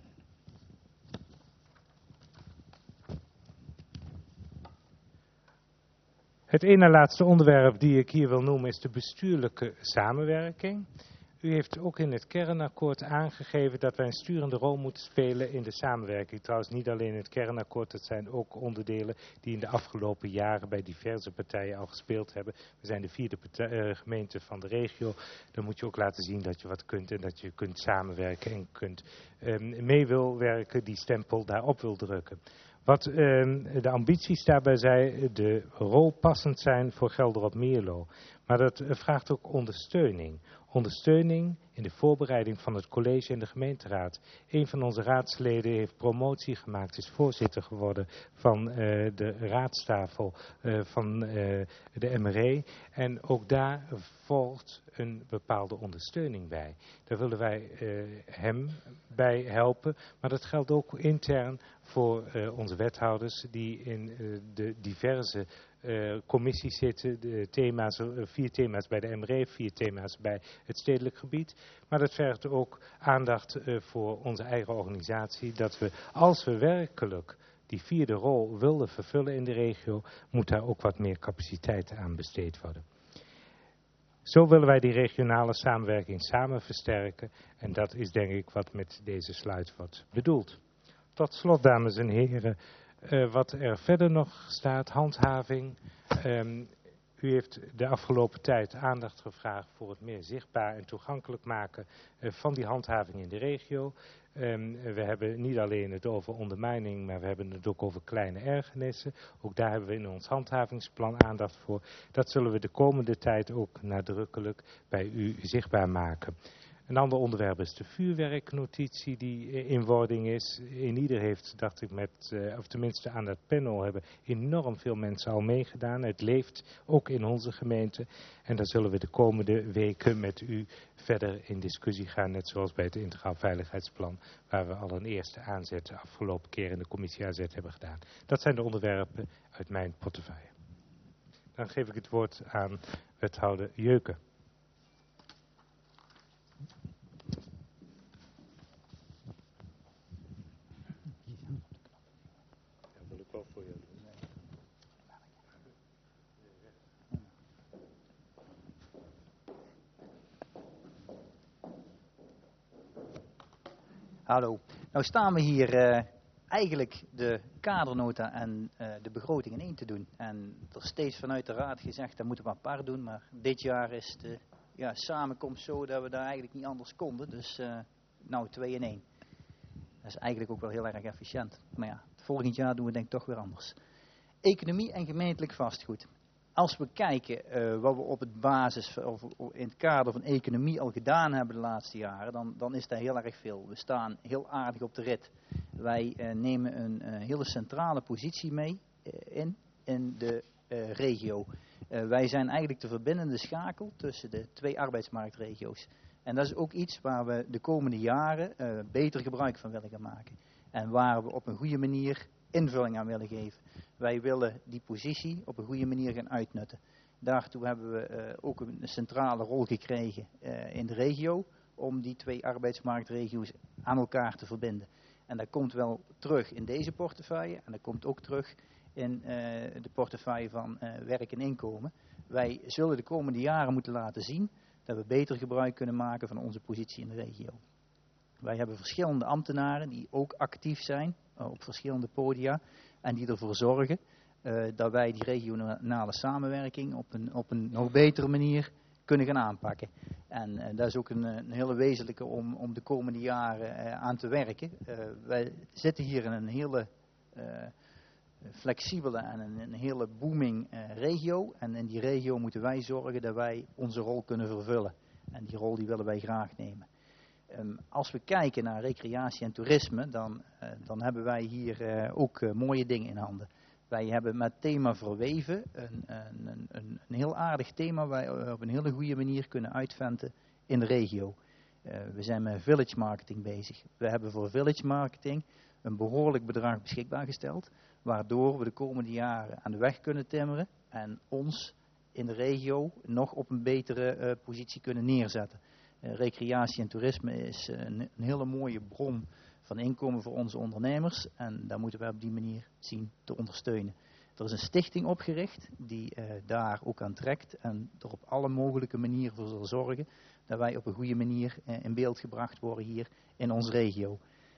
Het ene laatste onderwerp die ik hier wil noemen is de bestuurlijke samenwerking. U heeft ook in het kernakkoord aangegeven dat wij een sturende rol moeten spelen in de samenwerking. Trouwens niet alleen in het kernakkoord, dat zijn ook onderdelen die in de afgelopen jaren bij diverse partijen al gespeeld hebben. We zijn de 4e gemeente van de regio. Dan moet je ook laten zien dat je wat kunt en dat je kunt samenwerken en kunt mee wil werken, die stempel daarop wil drukken. Wat de ambities daarbij zijn, de rol passend zijn voor Gelderop-Mierlo. Maar dat vraagt ook ondersteuning. Ondersteuning in de voorbereiding van het college en de gemeenteraad. Een van onze raadsleden heeft promotie gemaakt, is voorzitter geworden van de raadstafel van de MRE. En ook daar volgt een bepaalde ondersteuning bij. Daar willen wij hem bij helpen, maar dat geldt ook intern voor onze wethouders die in de diverse commissies zitten, de thema's, 4 thema's bij de MRE, 4 thema's bij het stedelijk gebied. Maar dat vergt ook aandacht voor onze eigen organisatie, dat we, als we werkelijk die 4e rol willen vervullen in de regio, moet daar ook wat meer capaciteit aan besteed worden. Zo willen wij die regionale samenwerking samen versterken en dat is denk ik wat met deze slide wordt bedoeld. Tot slot, dames en heren, wat er verder nog staat, handhaving. U heeft de afgelopen tijd aandacht gevraagd voor het meer zichtbaar en toegankelijk maken van die handhaving in de regio. We hebben niet alleen het over ondermijning, maar we hebben het ook over kleine ergernissen. Ook daar hebben we in ons handhavingsplan aandacht voor. Dat zullen we de komende tijd ook nadrukkelijk bij u zichtbaar maken. Een ander onderwerp is de vuurwerknotitie die in wording is. Ieder heeft, dacht ik, of tenminste aan het panel hebben enorm veel mensen al meegedaan. Het leeft ook in onze gemeente. En daar zullen we de komende weken met u verder in discussie gaan. Net zoals bij het Integraal Veiligheidsplan, waar we al een eerste aanzet de afgelopen keer in de commissie AZ hebben gedaan. Dat zijn de onderwerpen uit mijn portefeuille. Dan geef ik het woord aan wethouder Jeuken. Hallo, nou staan we hier eigenlijk de kadernota en de begroting in één te doen. En er is steeds vanuit de raad gezegd, dat moeten we apart doen. Maar dit jaar is de samenkomst zo dat we daar eigenlijk niet anders konden. Dus nou 2 in 1. Dat is eigenlijk ook wel heel erg efficiënt. Maar ja, volgend jaar doen we denk ik toch weer anders. Economie en gemeentelijk vastgoed. Als we kijken wat we op het basis of in het kader van economie al gedaan hebben de laatste jaren, dan is daar heel erg veel. We staan heel aardig op de rit. Wij nemen een hele centrale positie mee in de regio. Wij zijn eigenlijk de verbindende schakel tussen de 2 arbeidsmarktregio's. En dat is ook iets waar we de komende jaren beter gebruik van willen gaan maken. En waar we op een goede manier invulling aan willen geven. Wij willen die positie op een goede manier gaan uitnutten. Daartoe hebben we ook een centrale rol gekregen in de regio om die 2 arbeidsmarktregio's aan elkaar te verbinden. En dat komt wel terug in deze portefeuille en dat komt ook terug in de portefeuille van werk en inkomen. Wij zullen de komende jaren moeten laten zien dat we beter gebruik kunnen maken van onze positie in de regio. Wij hebben verschillende ambtenaren die ook actief zijn op verschillende podia en die ervoor zorgen dat wij die regionale samenwerking op een nog betere manier kunnen gaan aanpakken. En dat is ook een hele wezenlijke om de komende jaren aan te werken. Wij zitten hier in een hele flexibele en een hele booming regio. En in die regio moeten wij zorgen dat wij onze rol kunnen vervullen. En die rol die willen wij graag nemen. Als we kijken naar recreatie en toerisme, dan hebben wij hier ook mooie dingen in handen. Wij hebben met thema verweven een heel aardig thema waar we op een hele goede manier kunnen uitventen in de regio. We zijn met village marketing bezig. We hebben voor village marketing een behoorlijk bedrag beschikbaar gesteld, waardoor we de komende jaren aan de weg kunnen timmeren en ons in de regio nog op een betere positie kunnen neerzetten. Recreatie en toerisme is een hele mooie bron van inkomen voor onze ondernemers en daar moeten we op die manier zien te ondersteunen. Er is een stichting opgericht die daar ook aan trekt en er op alle mogelijke manieren voor zal zorgen dat wij op een goede manier in beeld gebracht worden hier in onze regio.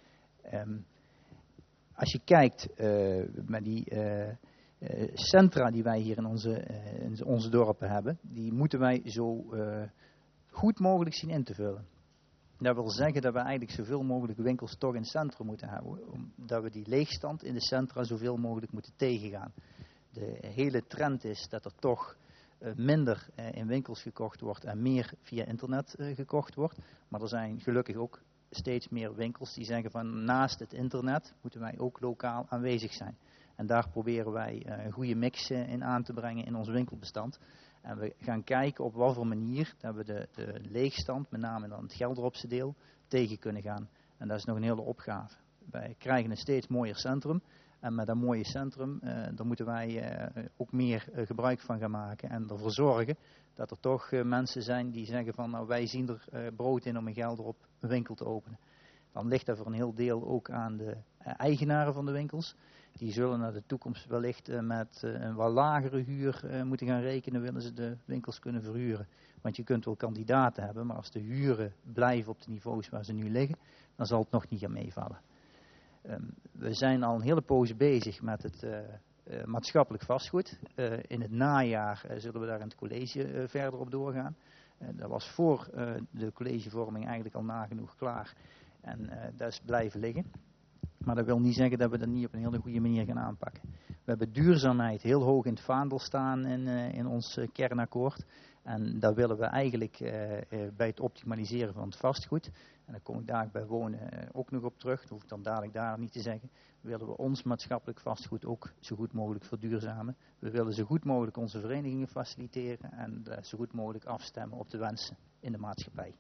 Als je kijkt met die centra die wij hier in onze dorpen hebben, die moeten wij zo goed mogelijk zien in te vullen. Dat wil zeggen dat we eigenlijk zoveel mogelijk winkels toch in het centrum moeten hebben. Omdat we die leegstand in de centra zoveel mogelijk moeten tegengaan. De hele trend is dat er toch minder in winkels gekocht wordt en meer via internet gekocht wordt. Maar er zijn gelukkig ook steeds meer winkels die zeggen van naast het internet moeten wij ook lokaal aanwezig zijn. En daar proberen wij een goede mix in aan te brengen in ons winkelbestand. En we gaan kijken op wat voor manier dat we de leegstand, met name dan het Gelderopse deel, tegen kunnen gaan. En dat is nog een hele opgave. Wij krijgen een steeds mooier centrum. En met dat mooie centrum, daar moeten wij ook meer gebruik van gaan maken. En ervoor zorgen dat er toch mensen zijn die zeggen van nou, wij zien er brood in om in Gelderop een winkel te openen. Dan ligt dat voor een heel deel ook aan de eigenaren van de winkels. Die zullen naar de toekomst wellicht met een wat lagere huur moeten gaan rekenen, willen ze de winkels kunnen verhuren. Want je kunt wel kandidaten hebben, maar als de huren blijven op de niveaus waar ze nu liggen, dan zal het nog niet gaan meevallen. We zijn al een hele poos bezig met het maatschappelijk vastgoed. In het najaar zullen we daar in het college verder op doorgaan. Dat was voor de collegevorming eigenlijk al nagenoeg klaar. En dat is blijven liggen. Maar dat wil niet zeggen dat we dat niet op een hele goede manier gaan aanpakken. We hebben duurzaamheid heel hoog in het vaandel staan in ons kernakkoord. En daar willen we eigenlijk bij het optimaliseren van het vastgoed. En daar kom ik dadelijk bij wonen ook nog op terug. Dat hoef ik dan dadelijk daar niet te zeggen. Willen we ons maatschappelijk vastgoed ook zo goed mogelijk verduurzamen. We willen zo goed mogelijk onze verenigingen faciliteren. En zo goed mogelijk afstemmen op de wensen in de maatschappij.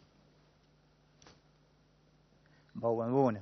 Bouwen en wonen.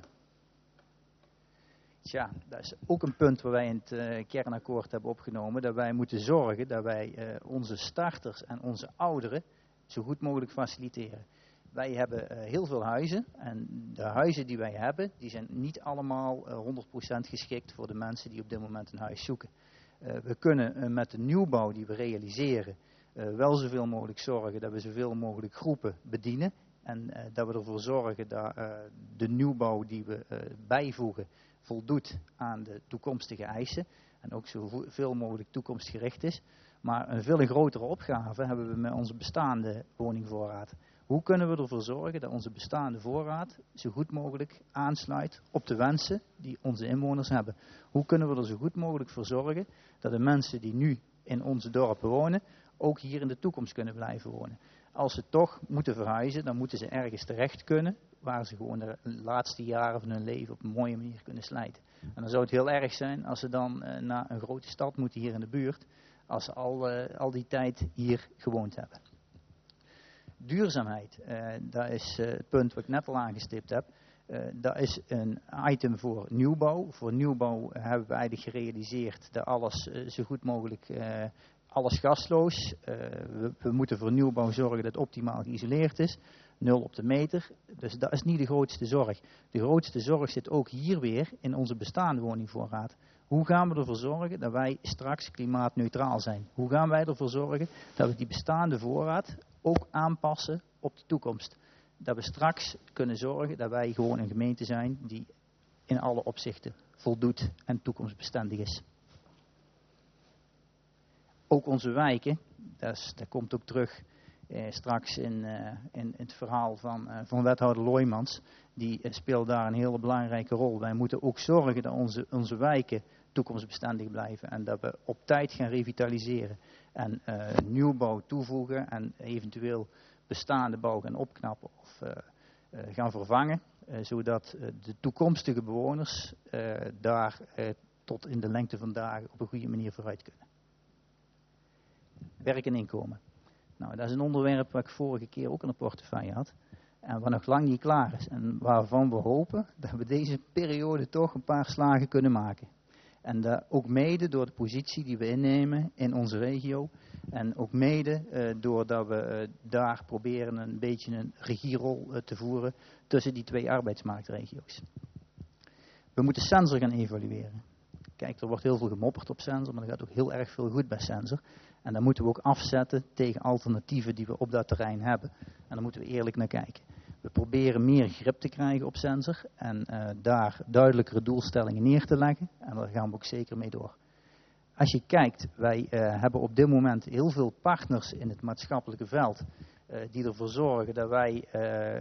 Tja, dat is ook een punt waar wij in het kernakkoord hebben opgenomen. Dat wij moeten zorgen dat wij onze starters en onze ouderen zo goed mogelijk faciliteren. Wij hebben heel veel huizen en de huizen die wij hebben, die zijn niet allemaal 100% geschikt voor de mensen die op dit moment een huis zoeken. We kunnen met de nieuwbouw die we realiseren wel zoveel mogelijk zorgen dat we zoveel mogelijk groepen bedienen. En dat we ervoor zorgen dat de nieuwbouw die we bijvoegen voldoet aan de toekomstige eisen. En ook zoveel mogelijk toekomstgericht is. Maar een veel grotere opgave hebben we met onze bestaande woningvoorraad. Hoe kunnen we ervoor zorgen dat onze bestaande voorraad zo goed mogelijk aansluit op de wensen die onze inwoners hebben? Hoe kunnen we er zo goed mogelijk voor zorgen dat de mensen die nu in onze dorpen wonen ook hier in de toekomst kunnen blijven wonen? Als ze toch moeten verhuizen, dan moeten ze ergens terecht kunnen waar ze gewoon de laatste jaren van hun leven op een mooie manier kunnen slijten. En dan zou het heel erg zijn als ze dan naar een grote stad moeten hier in de buurt, als ze al die tijd hier gewoond hebben. Duurzaamheid, dat is het punt wat ik net al aangestipt heb. Dat is een item voor nieuwbouw. Voor nieuwbouw hebben we eigenlijk gerealiseerd dat alles zo goed mogelijk, alles gasloos. We moeten voor nieuwbouw zorgen dat het optimaal geïsoleerd is. 0 op de meter. Dus dat is niet de grootste zorg. De grootste zorg zit ook hier weer in onze bestaande woningvoorraad. Hoe gaan we ervoor zorgen dat wij straks klimaatneutraal zijn? Hoe gaan wij ervoor zorgen dat we die bestaande voorraad ook aanpassen op de toekomst? Dat we straks kunnen zorgen dat wij gewoon een gemeente zijn die in alle opzichten voldoet en toekomstbestendig is. Ook onze wijken, dat komt ook terug straks in het verhaal van wethouder Looijmans. Die speelt daar een hele belangrijke rol. Wij moeten ook zorgen dat onze wijken toekomstbestendig blijven en dat we op tijd gaan revitaliseren en nieuwbouw toevoegen en eventueel bestaande bouw gaan opknappen of gaan vervangen, zodat de toekomstige bewoners daar tot in de lengte van dagen op een goede manier vooruit kunnen. Werk en inkomen. Nou, dat is een onderwerp wat ik vorige keer ook in de portefeuille had en wat nog lang niet klaar is en waarvan we hopen dat we deze periode toch een paar slagen kunnen maken. En dat ook mede door de positie die we innemen in onze regio. En ook mede doordat we daar proberen een beetje een regierol te voeren tussen die twee arbeidsmarktregio's. We moeten Sensor gaan evalueren. Kijk, er wordt heel veel gemopperd op Sensor, maar er gaat ook heel erg veel goed bij Sensor. En dat moeten we ook afzetten tegen alternatieven die we op dat terrein hebben. En daar moeten we eerlijk naar kijken. We proberen meer grip te krijgen op Sensor en daar duidelijkere doelstellingen neer te leggen. En daar gaan we ook zeker mee door. Als je kijkt, wij hebben op dit moment heel veel partners in het maatschappelijke veld die ervoor zorgen dat wij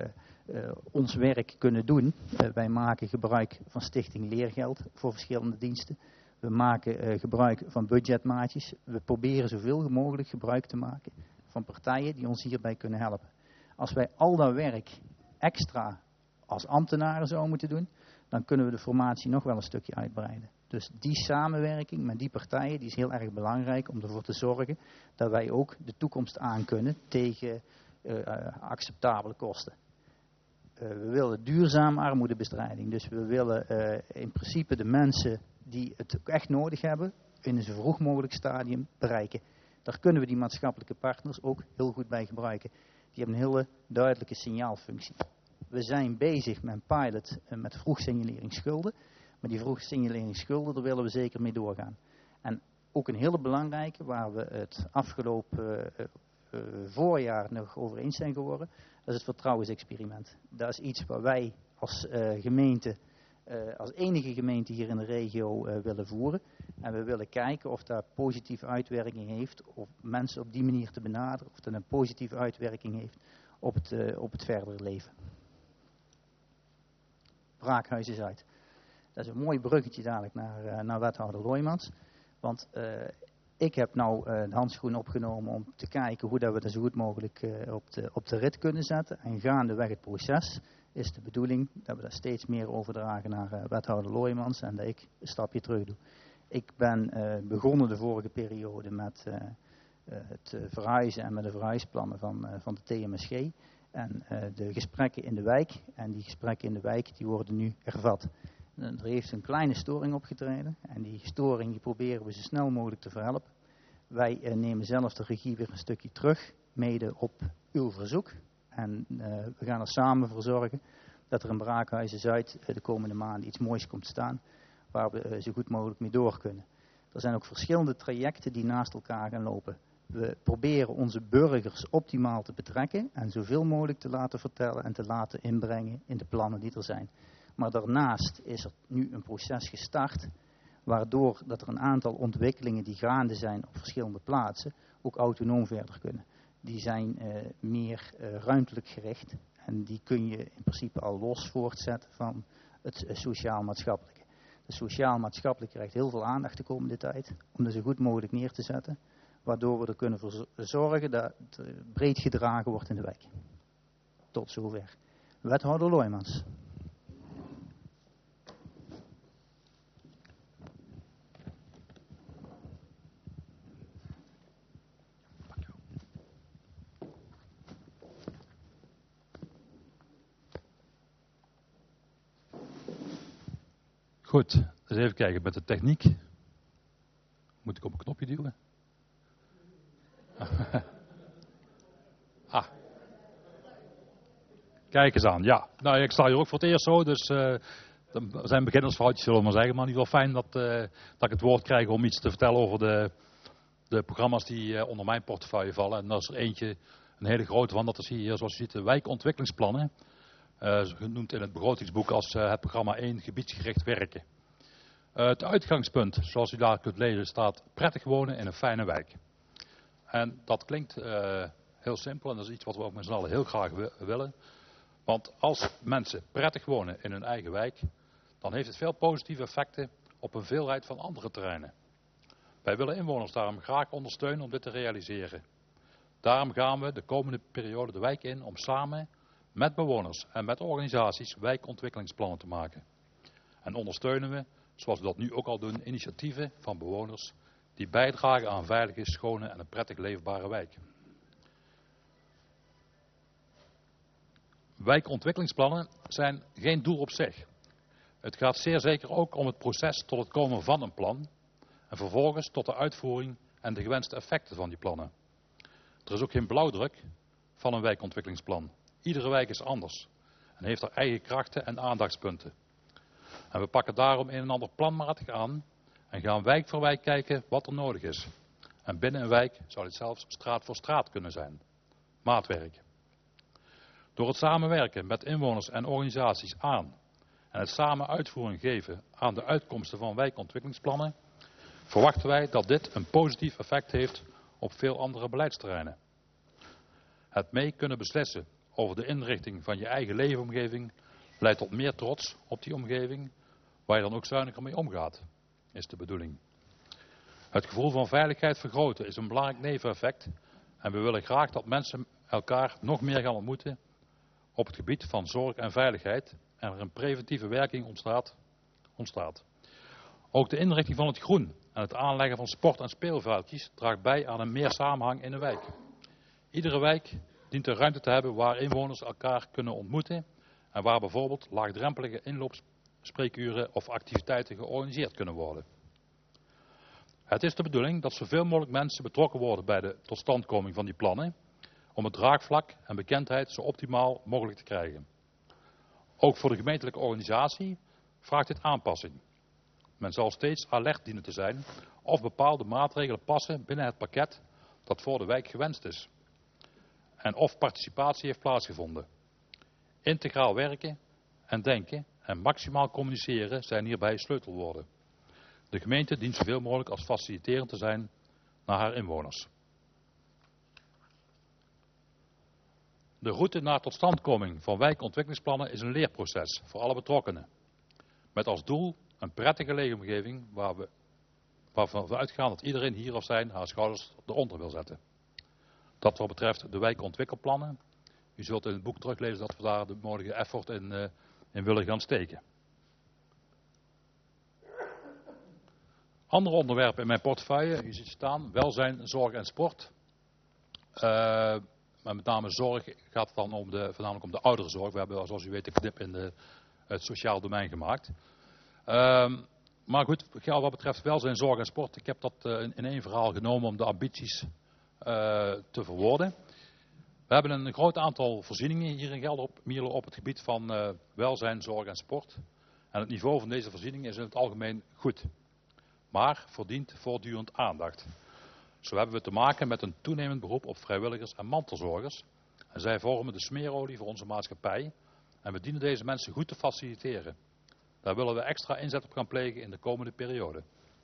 ons werk kunnen doen. Wij maken gebruik van Stichting Leergeld voor verschillende diensten. We maken gebruik van budgetmaatjes. We proberen zoveel mogelijk gebruik te maken van partijen die ons hierbij kunnen helpen. Als wij al dat werk extra als ambtenaren zouden moeten doen, dan kunnen we de formatie nog wel een stukje uitbreiden. Dus die samenwerking met die partijen die is heel erg belangrijk om ervoor te zorgen dat wij ook de toekomst aan kunnen tegen acceptabele kosten. We willen duurzame armoedebestrijding. Dus we willen in principe de mensen die het ook echt nodig hebben in een zo vroeg mogelijk stadium bereiken. Daar kunnen we die maatschappelijke partners ook heel goed bij gebruiken. Die hebben een hele duidelijke signaalfunctie. We zijn bezig met een pilot met vroegsignaleringsschulden. Maar die vroegsignaleringsschulden, daar willen we zeker mee doorgaan. En ook een hele belangrijke, waar we het afgelopen voorjaar nog over eens zijn geworden, dat is het vertrouwensexperiment. Dat is iets waar wij als gemeente, als enige gemeente hier in de regio willen voeren. En we willen kijken of dat positieve uitwerking heeft, of mensen op die manier te benaderen, of dat een positieve uitwerking heeft op het verdere leven. Braakhuis is uit. Dat is een mooi bruggetje dadelijk naar wethouder Looijmans. Want ik heb nou de handschoen opgenomen om te kijken hoe dat we dat zo goed mogelijk op de rit kunnen zetten. En gaandeweg het proces is de bedoeling dat we dat steeds meer overdragen naar wethouder Looijmans en dat ik een stapje terug doe. Ik ben begonnen de vorige periode met het verhuizen en met de verhuisplannen van de TMSG. En de gesprekken in de wijk. En die gesprekken in de wijk die worden nu hervat. Er heeft een kleine storing opgetreden. En die storing die proberen we zo snel mogelijk te verhelpen. Wij nemen zelf de regie weer een stukje terug. Mede op uw verzoek. En we gaan er samen voor zorgen dat er in Braakhuizen Zuid de komende maanden iets moois komt te staan. Waar we zo goed mogelijk mee door kunnen. Er zijn ook verschillende trajecten die naast elkaar gaan lopen. We proberen onze burgers optimaal te betrekken en zoveel mogelijk te laten vertellen en te laten inbrengen in de plannen die er zijn. Maar daarnaast is er nu een proces gestart, waardoor dat er een aantal ontwikkelingen die gaande zijn op verschillende plaatsen ook autonoom verder kunnen. Die zijn meer ruimtelijk gericht en die kun je in principe al los voortzetten van het sociaal-maatschappelijke. De sociaal-maatschappelijke krijgt heel veel aandacht de komende tijd om dat zo goed mogelijk neer te zetten. Waardoor we er kunnen voor zorgen dat het breed gedragen wordt in de wijk. Tot zover. Wethouder Looijmans. Goed, dus even kijken met de techniek. Moet ik op een knopje duwen? Kijk eens aan, ja. Nou, ik sta hier ook voor het eerst zo, dus er zijn beginnersfoutjes, zullen we maar zeggen. Maar in ieder geval fijn dat ik het woord krijg om iets te vertellen over de programma's die onder mijn portefeuille vallen. En daar is er eentje, een hele grote van, dat is hier, zoals je ziet, de wijkontwikkelingsplannen. Genoemd in het begrotingsboek als het programma 1 gebiedsgericht werken. Het uitgangspunt, zoals u daar kunt lezen, staat prettig wonen in een fijne wijk. En dat klinkt heel simpel en dat is iets wat we ook met z'n allen heel graag willen. Want als mensen prettig wonen in hun eigen wijk, dan heeft het veel positieve effecten op een veelheid van andere terreinen. Wij willen inwoners daarom graag ondersteunen om dit te realiseren. Daarom gaan we de komende periode de wijk in om samen met bewoners en met organisaties wijkontwikkelingsplannen te maken. En ondersteunen we, zoals we dat nu ook al doen, initiatieven van bewoners die bijdragen aan veilige, schone en een prettig leefbare wijk. Wijkontwikkelingsplannen zijn geen doel op zich. Het gaat zeer zeker ook om het proces tot het komen van een plan en vervolgens tot de uitvoering en de gewenste effecten van die plannen. Er is ook geen blauwdruk van een wijkontwikkelingsplan. Iedere wijk is anders en heeft haar eigen krachten en aandachtspunten. En we pakken daarom een en ander planmatig aan en gaan wijk voor wijk kijken wat er nodig is. En binnen een wijk zou dit zelfs straat voor straat kunnen zijn. Maatwerk. Door het samenwerken met inwoners en organisaties aan en het samen uitvoering geven aan de uitkomsten van wijkontwikkelingsplannen, verwachten wij dat dit een positief effect heeft op veel andere beleidsterreinen. Het mee kunnen beslissen over de inrichting van je eigen leefomgeving leidt tot meer trots op die omgeving, waar je dan ook zuiniger mee omgaat, is de bedoeling. Het gevoel van veiligheid vergroten is een belangrijk neveneffect en we willen graag dat mensen elkaar nog meer gaan ontmoeten op het gebied van zorg en veiligheid en er een preventieve werking ontstaat. Ook de inrichting van het groen en het aanleggen van sport- en speelveldjes draagt bij aan een meer samenhang in de wijk. Iedere wijk dient de ruimte te hebben waar inwoners elkaar kunnen ontmoeten en waar bijvoorbeeld laagdrempelige inloopspreekuren of activiteiten georganiseerd kunnen worden. Het is de bedoeling dat zoveel mogelijk mensen betrokken worden bij de totstandkoming van die plannen, om het draagvlak en bekendheid zo optimaal mogelijk te krijgen. Ook voor de gemeentelijke organisatie vraagt dit aanpassing. Men zal steeds alert dienen te zijn of bepaalde maatregelen passen binnen het pakket dat voor de wijk gewenst is. En of participatie heeft plaatsgevonden. Integraal werken en denken en maximaal communiceren zijn hierbij sleutelwoorden. De gemeente dient zoveel mogelijk als faciliterend te zijn naar haar inwoners. De route naar totstandkoming van wijkontwikkelingsplannen is een leerproces voor alle betrokkenen. Met als doel een prettige leefomgeving waarvan we uitgaan dat iedereen hier of zijn haar schouders eronder wil zetten. Dat wat betreft de wijkontwikkelplannen. U zult in het boek teruglezen dat we daar de nodige effort in willen gaan steken. Andere onderwerpen in mijn portefeuille, u ziet staan, welzijn, zorg en sport. Maar met name zorg gaat het dan voornamelijk om de ouderenzorg. We hebben, zoals u weet, een knip in het sociaal domein gemaakt. Maar goed, wat betreft welzijn, zorg en sport, ik heb dat in één verhaal genomen om de ambities te verwoorden. We hebben een groot aantal voorzieningen hier in Gelderop-Mierlo op het gebied van welzijn, zorg en sport. En het niveau van deze voorzieningen is in het algemeen goed. Maar verdient voortdurend aandacht. Zo hebben we te maken met een toenemend beroep op vrijwilligers en mantelzorgers. En zij vormen de smeerolie voor onze maatschappij. En we dienen deze mensen goed te faciliteren. Daar willen we extra inzet op gaan plegen in de komende periode.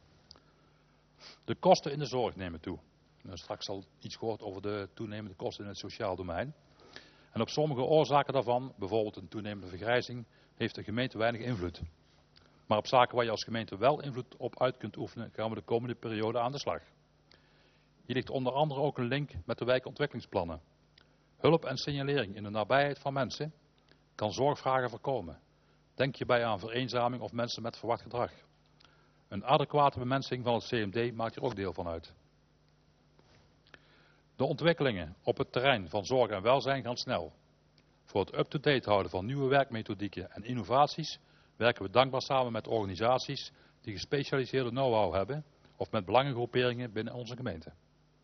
De kosten in de zorg nemen toe. Straks al iets gehoord over de toenemende kosten in het sociaal domein. En op sommige oorzaken daarvan, bijvoorbeeld een toenemende vergrijzing, heeft de gemeente weinig invloed. Maar op zaken waar je als gemeente wel invloed op uit kunt oefenen, gaan we de komende periode aan de slag. Hier ligt onder andere ook een link met de wijkontwikkelingsplannen. Hulp en signalering in de nabijheid van mensen kan zorgvragen voorkomen. Denk hierbij aan vereenzaming of mensen met verwacht gedrag. Een adequate bemensing van het CMD maakt hier ook deel van uit. De ontwikkelingen op het terrein van zorg en welzijn gaan snel. Voor het up-to-date houden van nieuwe werkmethodieken en innovaties werken we dankbaar samen met organisaties die gespecialiseerde know-how hebben of met belangengroeperingen binnen onze gemeente.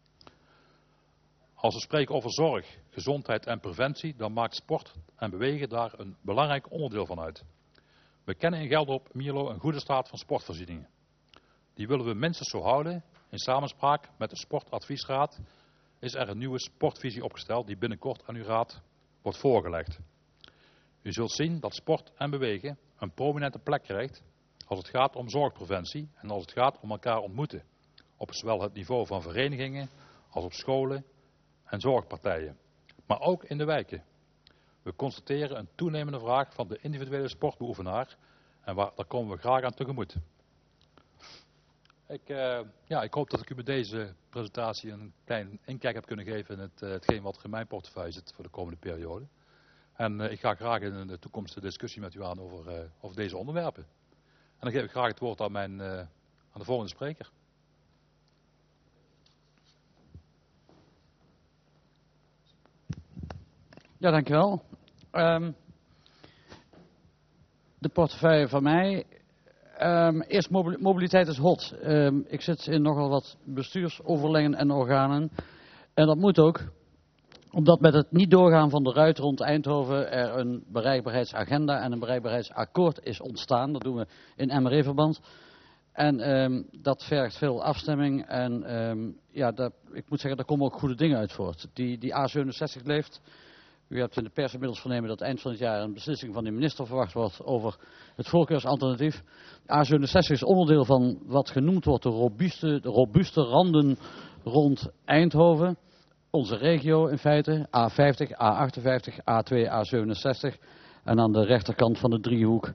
Als we spreken over zorg, gezondheid en preventie, dan maakt sport en bewegen daar een belangrijk onderdeel van uit. We kennen in Gelderop-Mierlo een goede staat van sportvoorzieningen. Die willen we minstens zo houden. In samenspraak met de Sportadviesraad is er een nieuwe sportvisie opgesteld die binnenkort aan uw raad wordt voorgelegd. U zult zien dat sport en bewegen een prominente plek krijgt als het gaat om zorgpreventie en als het gaat om elkaar ontmoeten. Op zowel het niveau van verenigingen als op scholen en zorgpartijen. Maar ook in de wijken. We constateren een toenemende vraag van de individuele sportbeoefenaar en daar komen we graag aan tegemoet. Ik hoop dat ik u met deze presentatie een klein inkijk heb kunnen geven in hetgeen wat in mijn portefeuille zit voor de komende periode. En ik ga graag in de toekomst de discussie met u aan over deze onderwerpen. En dan geef ik graag het woord aan de volgende spreker. Ja, dankjewel. De portefeuille van mij. Eerst mobiliteit is hot. Ik zit in nogal wat bestuursoverleggen en organen. En dat moet ook. Omdat met het niet doorgaan van de ruit rond Eindhoven er een bereikbaarheidsagenda en een bereikbaarheidsakkoord is ontstaan. Dat doen we in MRE-verband. En dat vergt veel afstemming. En ik moet zeggen, daar komen ook goede dingen uit voort. Die A67 leeft. U hebt in de pers inmiddels vernemen dat eind van het jaar een beslissing van de minister verwacht wordt over het voorkeursalternatief. A67 is onderdeel van wat genoemd wordt de robuuste randen rond Eindhoven. onze regio in feite, A50, A58, A2, A67 en aan de rechterkant van de driehoek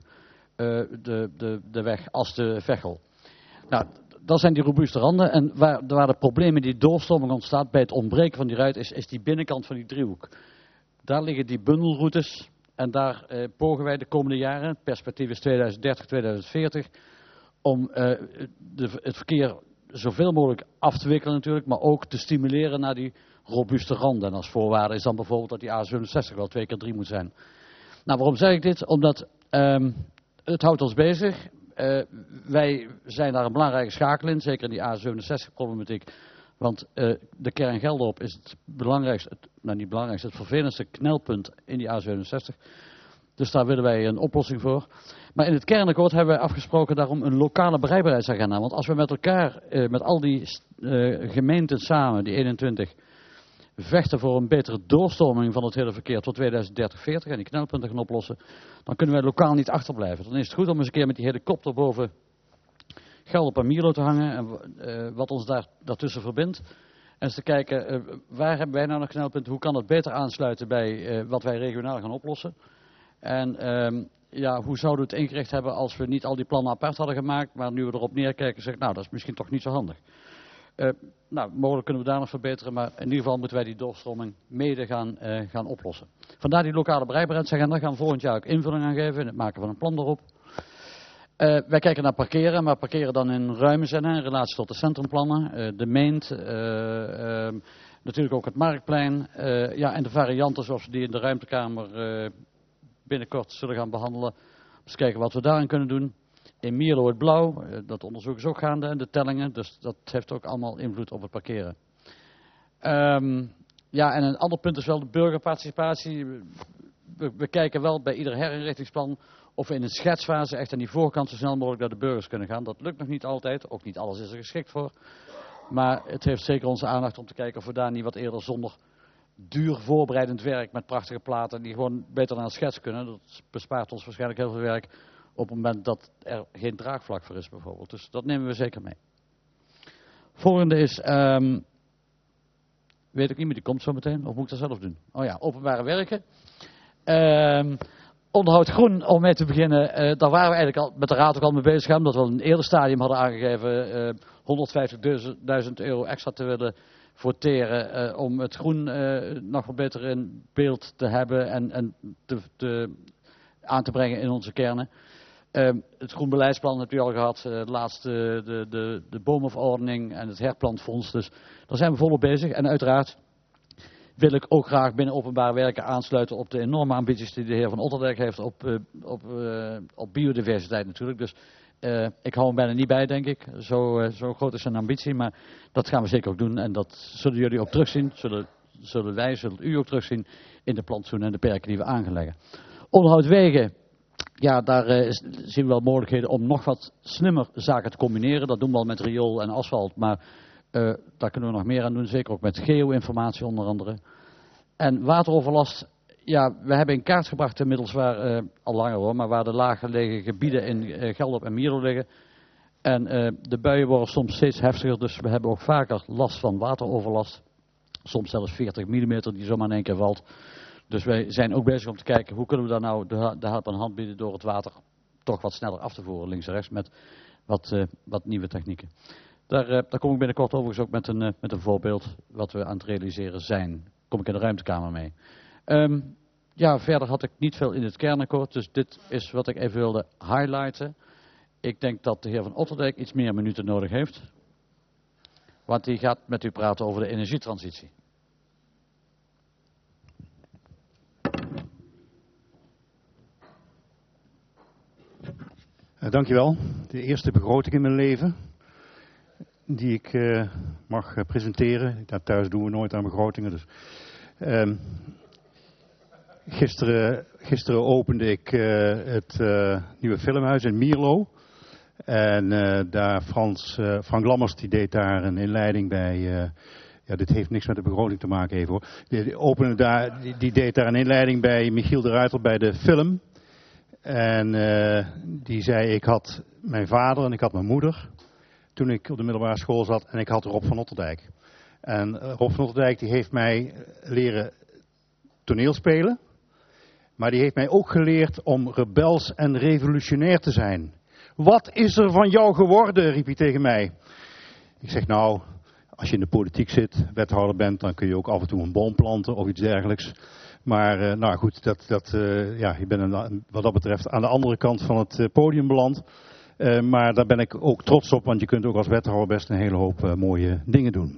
de weg Asten-Veghel. Nou, dat zijn die robuuste randen en waar de problemen die doorstroming ontstaat bij het ontbreken van die ruit is die binnenkant van die driehoek. Daar liggen die bundelroutes en daar pogen wij de komende jaren, het perspectief is 2030, 2040, om het verkeer zoveel mogelijk af te wikkelen natuurlijk, maar ook te stimuleren naar die robuuste randen. En als voorwaarde is dan bijvoorbeeld dat die A67 wel 2x3 moet zijn. Nou, waarom zeg ik dit? Omdat het houdt ons bezig. Wij zijn daar een belangrijke schakel in, zeker in die A67-problematiek. Want de kern Gelderop is het belangrijkste, niet belangrijkste, het vervelendste knelpunt in die A67. Dus daar willen wij een oplossing voor. Maar in het kernakkoord hebben wij afgesproken daarom een lokale bereikbaarheidsagenda. Want als we met elkaar, met al die gemeenten samen, die 21, vechten voor een betere doorstroming van het hele verkeer tot 2030, 40 en die knelpunten gaan oplossen, dan kunnen wij lokaal niet achterblijven. Dan is het goed om eens een keer met die helikopter boven Gelderop en Mierlo te hangen en wat ons daartussen verbindt. En eens te kijken, waar hebben wij nou nog knelpunten, hoe kan het beter aansluiten bij wat wij regionaal gaan oplossen. En hoe zouden we het ingericht hebben als we niet al die plannen apart hadden gemaakt, maar nu we erop neerkijken zeggen, nou dat is misschien toch niet zo handig. Mogelijk kunnen we daar nog verbeteren, maar in ieder geval moeten wij die doorstroming mede gaan oplossen. Vandaar die lokale bereikbaarheidsagenda, gaan we volgend jaar ook invulling aan geven in het maken van een plan erop. Wij kijken naar parkeren, maar parkeren dan in ruime zin in relatie tot de centrumplannen, de Meent, natuurlijk ook het Marktplein en de varianten zoals we die in de ruimtekamer binnenkort zullen gaan behandelen. Dus kijken wat we daarin kunnen doen. In Mierlo het blauw, dat onderzoek is ook gaande en de tellingen, dus dat heeft ook allemaal invloed op het parkeren. En een ander punt is wel de burgerparticipatie. We kijken wel bij ieder herinrichtingsplan of we in een schetsfase echt aan die voorkant zo snel mogelijk naar de burgers kunnen gaan. Dat lukt nog niet altijd, ook niet alles is er geschikt voor. Maar het heeft zeker onze aandacht om te kijken of we daar niet wat eerder zonder duur voorbereidend werk met prachtige platen die gewoon beter naar een schets kunnen. Dat bespaart ons waarschijnlijk heel veel werk op het moment dat er geen draagvlak voor is bijvoorbeeld. Dus dat nemen we zeker mee. Volgende is, weet ik niet meer, die komt zo meteen, of moet ik dat zelf doen? Oh ja, openbare werken. Onderhoud groen, om mee te beginnen, daar waren we eigenlijk al met de raad ook al mee bezig, omdat we in een eerder stadium hadden aangegeven 150.000 euro extra te willen forteren om het groen nog wat beter in beeld te hebben en aan te brengen in onze kernen. Het groen beleidsplan heb u al gehad, laatste de bomenverordening en het herplantfonds, dus daar zijn we volop bezig. En uiteraard wil ik ook graag binnen openbare werken aansluiten op de enorme ambities die de heer Van Otterdijk heeft op biodiversiteit natuurlijk. Dus ik hou hem bijna niet bij, denk ik. Zo groot is zijn ambitie, maar dat gaan we zeker ook doen. En dat zullen jullie ook terugzien, zullen u ook terugzien in de plantsoenen en de perken die we aan gaan leggen. Onderhoud wegen, ja, daar zien we wel mogelijkheden om nog wat slimmer zaken te combineren. Dat doen we al met riool en asfalt, maar daar kunnen we nog meer aan doen. Zeker ook met geo-informatie onder andere. En wateroverlast, ja, we hebben in kaart gebracht inmiddels waar, al langer hoor, maar waar de laaggelegen gebieden in Gelderop en Mierlo liggen. En de buien worden soms steeds heftiger, dus we hebben ook vaker last van wateroverlast. Soms zelfs 40 mm die zomaar in één keer valt. Dus wij zijn ook bezig om te kijken hoe kunnen we daar nou de help aan hand bieden door het water toch wat sneller af te voeren links en rechts met wat nieuwe technieken. Daar kom ik binnenkort overigens ook met een voorbeeld wat we aan het realiseren zijn. Daar kom ik in de ruimtekamer mee. Verder had ik niet veel in het kernakkoord, dus dit is wat ik even wilde highlighten. Ik denk dat de heer Van Otterdijk iets meer minuten nodig heeft. Want die gaat met u praten over de energietransitie. Dankjewel. De eerste begroting in mijn leven die ik mag presenteren. Daar thuis doen we nooit aan begrotingen. Dus. Gisteren opende ik het nieuwe filmhuis in Mierlo. En daar Frank Lammers die deed daar een inleiding bij. Dit heeft niks met de begroting te maken even hoor. Die deed daar een inleiding bij Michiel de Ruiter bij de film. En die zei, ik had mijn vader en ik had mijn moeder toen ik op de middelbare school zat en ik had Rob van Otterdijk. En Rob van Otterdijk die heeft mij leren toneelspelen. Maar die heeft mij ook geleerd om rebels en revolutionair te zijn. Wat is er van jou geworden, riep hij tegen mij. Ik zeg nou, als je in de politiek zit, wethouder bent, dan kun je ook af en toe een boom planten of iets dergelijks. Maar nou goed, je bent wat dat betreft aan de andere kant van het podium beland. Maar daar ben ik ook trots op, want je kunt ook als wethouder best een hele hoop mooie dingen doen.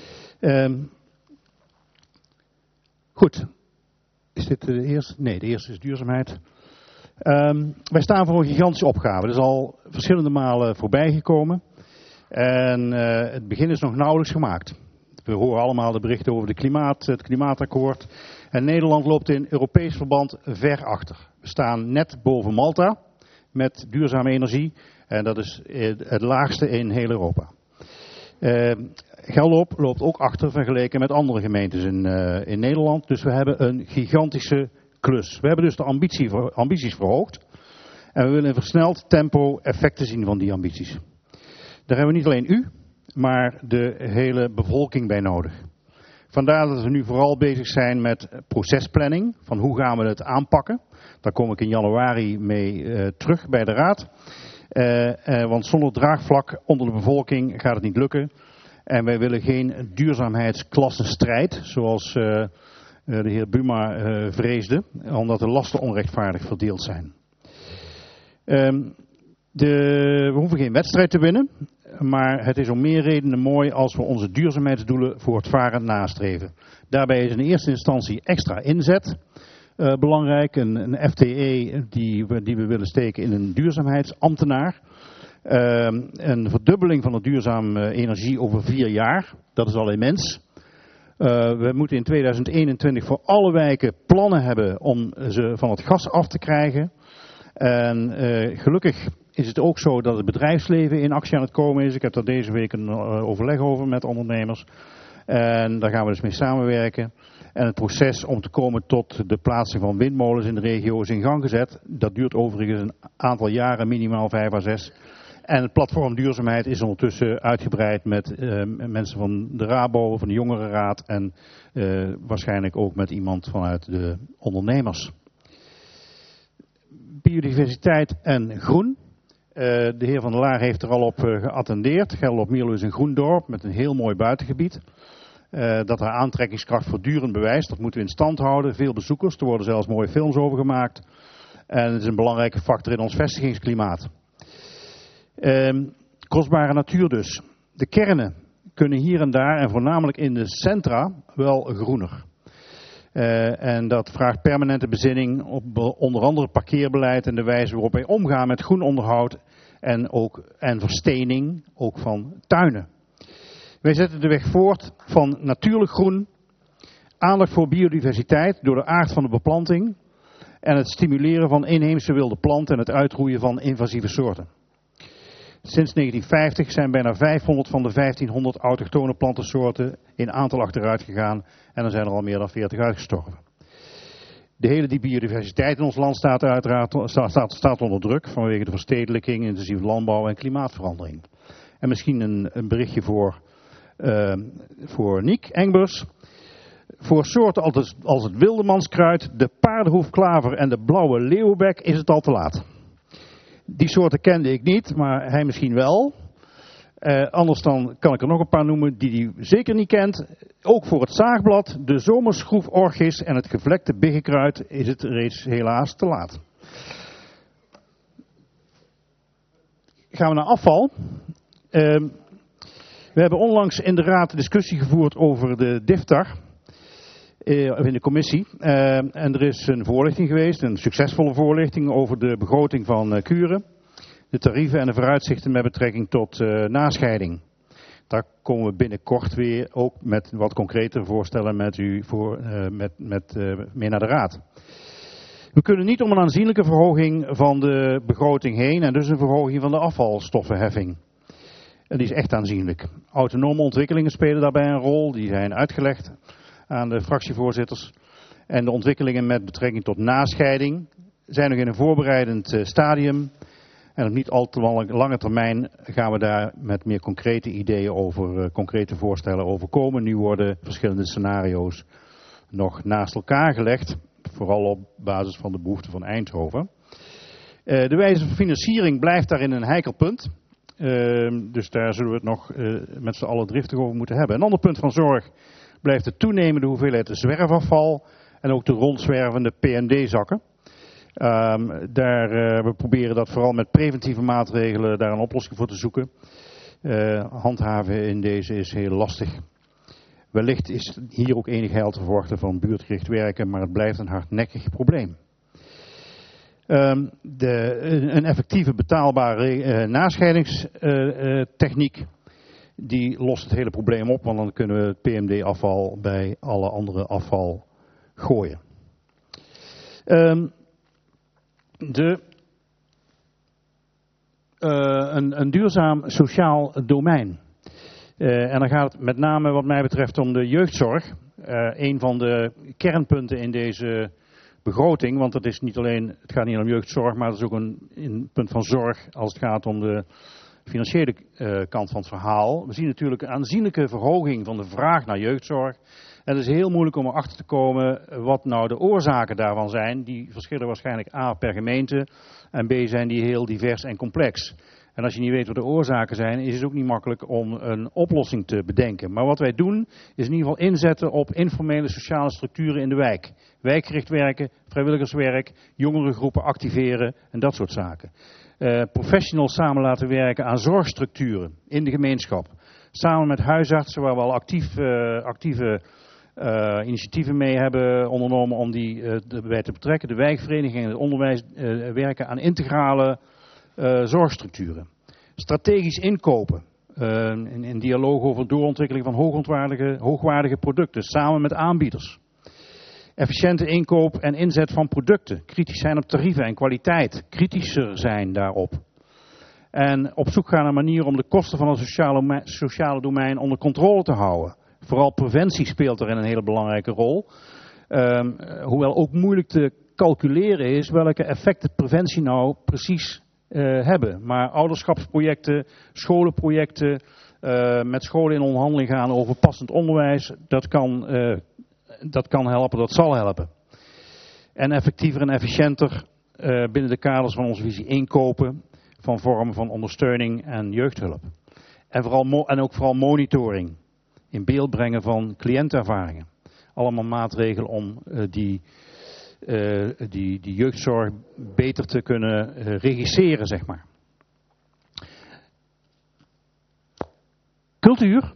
Goed. Is dit de eerste? Nee, de eerste is duurzaamheid. Wij staan voor een gigantische opgave. Dat is al verschillende malen voorbij gekomen. En het begin is nog nauwelijks gemaakt. We horen allemaal de berichten over het klimaatakkoord. En Nederland loopt in Europees verband ver achter. We staan net boven Malta met duurzame energie. En dat is het laagste in heel Europa. Gelderop loopt ook achter vergeleken met andere gemeentes in Nederland. Dus we hebben een gigantische klus. We hebben dus de ambities verhoogd. En we willen in versneld tempo effecten zien van die ambities. Daar hebben we niet alleen u, maar de hele bevolking bij nodig. Vandaar dat we nu vooral bezig zijn met procesplanning. Van hoe gaan we het aanpakken. Daar kom ik in januari mee terug bij de Raad. Want zonder draagvlak onder de bevolking gaat het niet lukken. En wij willen geen duurzaamheidsklassenstrijd, zoals de heer Buma vreesde, omdat de lasten onrechtvaardig verdeeld zijn. We hoeven geen wedstrijd te winnen, maar het is om meer redenen mooi als we onze duurzaamheidsdoelen voortvarend nastreven. Daarbij is in eerste instantie extra inzet belangrijk, een FTE die we willen steken in een duurzaamheidsambtenaar. Een verdubbeling van de duurzame energie over 4 jaar, dat is al immens. We moeten in 2021 voor alle wijken plannen hebben om ze van het gas af te krijgen. En gelukkig is het ook zo dat het bedrijfsleven in actie aan het komen is. Ik heb daar deze week een overleg over met ondernemers. En daar gaan we dus mee samenwerken. En het proces om te komen tot de plaatsing van windmolens in de regio is in gang gezet. Dat duurt overigens een aantal jaren, minimaal 5 à 6. En het platform duurzaamheid is ondertussen uitgebreid met mensen van de Rabo, van de Jongerenraad en waarschijnlijk ook met iemand vanuit de ondernemers. Biodiversiteit en groen. De heer Van der Laar heeft er al op geattendeerd. Gelderop-Mierlo is een groen dorp met een heel mooi buitengebied. Dat haar aantrekkingskracht voortdurend bewijst. Dat moeten we in stand houden. Veel bezoekers. Er worden zelfs mooie films over gemaakt. En het is een belangrijke factor in ons vestigingsklimaat. Kostbare natuur dus. De kernen kunnen hier en daar en voornamelijk in de centra wel groener. En dat vraagt permanente bezinning op onder andere parkeerbeleid en de wijze waarop wij omgaan met groen onderhoud en verstening, ook van tuinen. Wij zetten de weg voort van natuurlijk groen, aandacht voor biodiversiteit door de aard van de beplanting en het stimuleren van inheemse wilde planten en het uitroeien van invasieve soorten. Sinds 1950 zijn bijna 500 van de 1500 autochtone plantensoorten in aantal achteruit gegaan en er zijn er al meer dan 40 uitgestorven. De hele biodiversiteit in ons land staat uiteraard staat onder druk vanwege de verstedelijking, intensieve landbouw en klimaatverandering. En misschien een berichtje voor Niek Engbers. Voor soorten als het wildemanskruid, de paardenhoefklaver en de blauwe leeuwbek is het al te laat. Die soorten kende ik niet, maar hij misschien wel. Anders dan kan ik er nog een paar noemen die hij zeker niet kent. Ook voor het zaagblad, de zomerschroeforchis en het gevlekte biggekruid is het reeds helaas te laat. Gaan we naar afval. We hebben onlangs in de Raad discussie gevoerd over de DIFTAR. In de commissie. En er is een voorlichting geweest, een succesvolle voorlichting over de begroting van Kuren. De tarieven en de vooruitzichten met betrekking tot nascheiding. Daar komen we binnenkort weer ook met wat concretere voorstellen met u mee naar de Raad. We kunnen niet om een aanzienlijke verhoging van de begroting heen en dus een verhoging van de afvalstoffenheffing. En die is echt aanzienlijk. Autonome ontwikkelingen spelen daarbij een rol, die zijn uitgelegd aan de fractievoorzitters. En de ontwikkelingen met betrekking tot nascheiding zijn nog in een voorbereidend stadium. En op niet al te lange termijn gaan we daar met meer concrete ideeën over, concrete voorstellen over komen. Nu worden verschillende scenario's nog naast elkaar gelegd, vooral op basis van de behoeften van Eindhoven. De wijze van financiering blijft daarin een heikel punt. Dus daar zullen we het nog met z'n allen driftig over moeten hebben. Een ander punt van zorg blijft de toenemende hoeveelheid zwerfafval en ook de rondzwervende PND-zakken. We proberen dat vooral met preventieve maatregelen daar een oplossing voor te zoeken. Handhaven in deze is heel lastig. Wellicht is hier ook enig heil te verwachten van buurtgericht werken, maar het blijft een hardnekkig probleem. Een effectieve betaalbare nascheidingstechniek die lost het hele probleem op, want dan kunnen we het PMD-afval bij alle andere afval gooien. Een duurzaam sociaal domein. En dan gaat het met name wat mij betreft om de jeugdzorg. Een van de kernpunten in deze begroting, want het gaat niet alleen om jeugdzorg, maar het is ook een punt van zorg als het gaat om de financiële kant van het verhaal. We zien natuurlijk een aanzienlijke verhoging van de vraag naar jeugdzorg. En het is heel moeilijk om erachter te komen wat nou de oorzaken daarvan zijn. Die verschillen waarschijnlijk A per gemeente en B zijn die heel divers en complex. En als je niet weet wat de oorzaken zijn, is het ook niet makkelijk om een oplossing te bedenken. Maar wat wij doen, is in ieder geval inzetten op informele sociale structuren in de wijk. Wijkgericht werken, vrijwilligerswerk, jongerengroepen activeren en dat soort zaken. Professionals samen laten werken aan zorgstructuren in de gemeenschap. Samen met huisartsen, waar we al actieve initiatieven mee hebben ondernomen om die erbij te betrekken. De wijkverenigingen en het onderwijs werken aan integrale zorgstructuren. Strategisch inkopen. In dialoog over doorontwikkeling van hoogwaardige producten. Samen met aanbieders. Efficiënte inkoop en inzet van producten. Kritisch zijn op tarieven en kwaliteit. Kritischer zijn daarop. En op zoek gaan naar een manier om de kosten van het sociale domein onder controle te houden. Vooral preventie speelt erin een hele belangrijke rol. Hoewel ook moeilijk te calculeren is welke effecten preventie nou precies hebben. Maar ouderschapsprojecten, scholenprojecten, met scholen in onderhandeling gaan over passend onderwijs, dat kan helpen, dat zal helpen. En effectiever en efficiënter binnen de kaders van onze visie inkopen van vormen van ondersteuning en jeugdhulp. En ook vooral monitoring, in beeld brengen van cliëntervaringen. Allemaal maatregelen om die jeugdzorg beter te kunnen regisseren, zeg maar. Cultuur.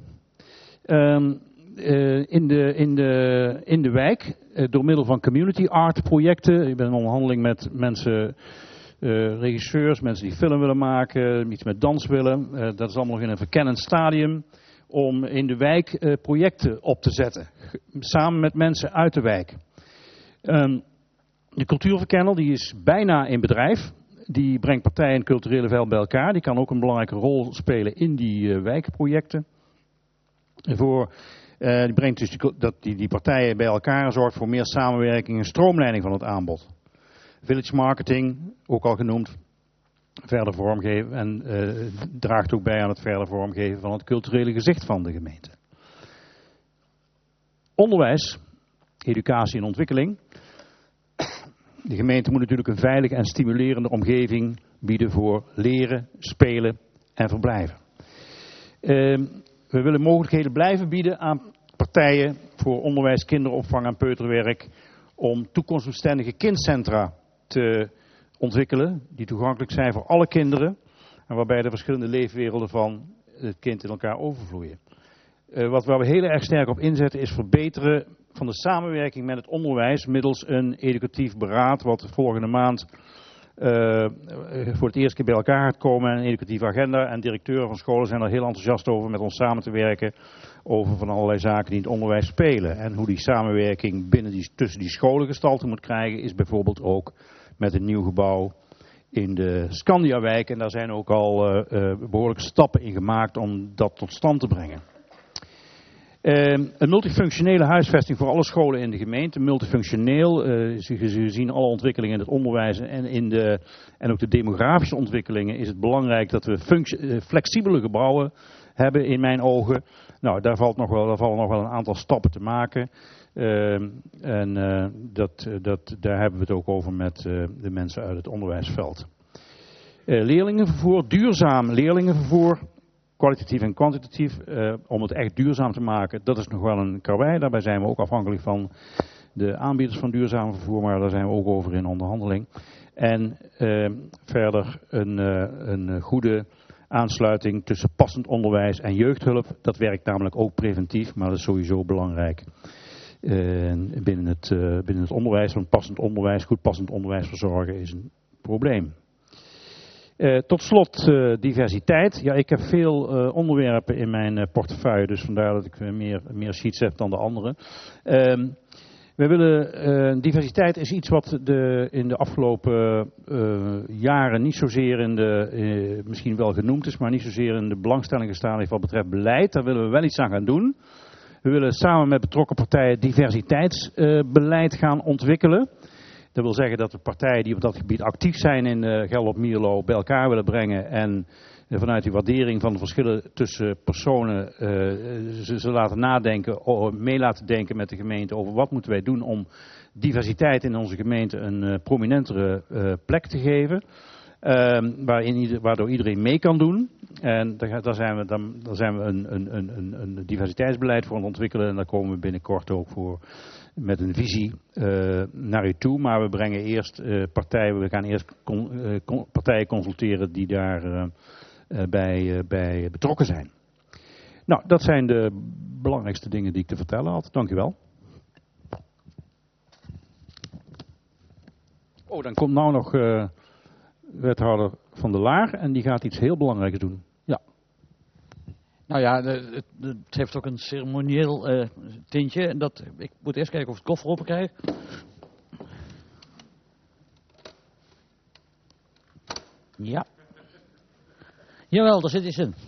In de wijk, door middel van community art projecten. Ik ben in onderhandeling met mensen, regisseurs, mensen die film willen maken, iets met dans willen. Dat is allemaal nog in een verkennend stadium. Om in de wijk projecten op te zetten. Samen met mensen uit de wijk. De cultuurverkenner die is bijna in bedrijf. Die brengt partijen in het culturele veld bij elkaar. Die kan ook een belangrijke rol spelen in die wijkprojecten. Die brengt dus die partijen bij elkaar en zorgt voor meer samenwerking en stroomleiding van het aanbod. Village marketing, ook al genoemd, verder vormgeven en draagt ook bij aan het verder vormgeven van het culturele gezicht van de gemeente. Onderwijs, educatie en ontwikkeling. De gemeente moet natuurlijk een veilige en stimulerende omgeving bieden voor leren, spelen en verblijven. We willen mogelijkheden blijven bieden aan partijen voor onderwijs, kinderopvang en peuterwerk om toekomstbestendige kindcentra te ontwikkelen die toegankelijk zijn voor alle kinderen en waarbij de verschillende leefwerelden van het kind in elkaar overvloeien. Waar we heel erg sterk op inzetten is verbeteren van de samenwerking met het onderwijs middels een educatief beraad wat volgende maand voor het eerst keer bij elkaar gaat komen en een educatieve agenda. En directeuren van scholen zijn er heel enthousiast over met ons samen te werken over van allerlei zaken die in het onderwijs spelen. En hoe die samenwerking tussen die scholen gestalte moet krijgen is bijvoorbeeld ook met een nieuw gebouw in de Scandiawijk. En daar zijn ook al behoorlijke stappen in gemaakt om dat tot stand te brengen. Een multifunctionele huisvesting voor alle scholen in de gemeente. Multifunctioneel, ze zien alle ontwikkelingen in het onderwijs en ook de demografische ontwikkelingen is het belangrijk dat we flexibele gebouwen hebben in mijn ogen. Nou, daar vallen nog wel een aantal stappen te maken. Daar hebben we het ook over met de mensen uit het onderwijsveld. Leerlingenvervoer, duurzaam leerlingenvervoer, kwalitatief en kwantitatief, om het echt duurzaam te maken, dat is nog wel een karwei. Daarbij zijn we ook afhankelijk van de aanbieders van duurzaam vervoer, maar daar zijn we ook over in onderhandeling. En verder een goede aansluiting tussen passend onderwijs en jeugdhulp. Dat werkt namelijk ook preventief, maar dat is sowieso belangrijk binnen het onderwijs. Want goed passend onderwijs verzorgen is een probleem. Tot slot diversiteit. Ja, ik heb veel onderwerpen in mijn portefeuille, dus vandaar dat ik meer sheets heb dan de anderen. Diversiteit is iets wat in de afgelopen jaren niet zozeer misschien wel genoemd is, maar niet zozeer in de belangstelling gestaan heeft wat betreft beleid. Daar willen we wel iets aan gaan doen. We willen samen met betrokken partijen diversiteitsbeleid gaan ontwikkelen. Dat wil zeggen dat de partijen die op dat gebied actief zijn in Gelderop Mierlo bij elkaar willen brengen en vanuit die waardering van de verschillen tussen personen ze laten nadenken, mee laten denken met de gemeente over wat moeten wij doen om diversiteit in onze gemeente een prominentere plek te geven. Waardoor iedereen mee kan doen. En daar zijn we een diversiteitsbeleid voor aan het ontwikkelen. En daar komen we binnenkort ook voor met een visie naar u toe. Maar we brengen eerst partijen consulteren die daar bij betrokken zijn. Nou, dat zijn de belangrijkste dingen die ik te vertellen had. Dank u wel. Dan komt nou nog wethouder Van der Laar en die gaat iets heel belangrijks doen. Ja. Nou ja, het heeft ook een ceremonieel tintje. Ik moet eerst kijken of ik het koffer open krijg. Ja. Jawel, daar zit iets in.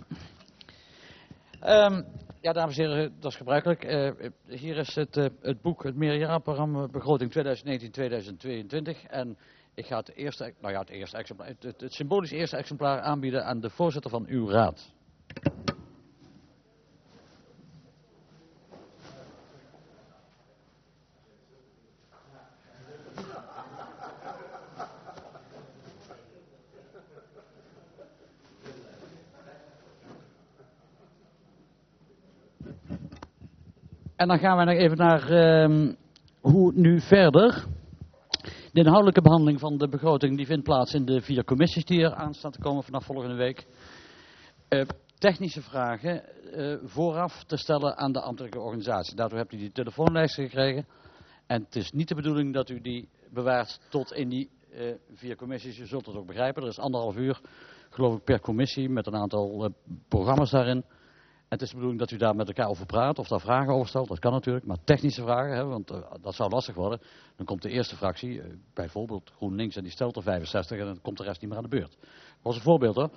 Ja, dames en heren, dat is gebruikelijk. Hier is het boek, het meerjarenprogramma begroting 2019-2022. En ik ga het symbolisch eerste exemplaar aanbieden aan de voorzitter van uw raad. En dan gaan we nog even naar hoe nu verder. De inhoudelijke behandeling van de begroting die vindt plaats in de 4 commissies die er aan staan te komen vanaf volgende week. Technische vragen vooraf te stellen aan de ambtelijke organisatie. Daardoor hebt u die telefoonlijsten gekregen. En het is niet de bedoeling dat u die bewaart tot in die 4 commissies. U zult het ook begrijpen. Er is 1,5 uur, geloof ik, per commissie met een aantal programma's daarin. En het is de bedoeling dat u daar met elkaar over praat of daar vragen over stelt. Dat kan natuurlijk, maar technische vragen, hè, want dat zou lastig worden. Dan komt de eerste fractie, bijvoorbeeld GroenLinks, en die stelt er 65 en dan komt de rest niet meer aan de beurt. Dat was een voorbeeld hoor.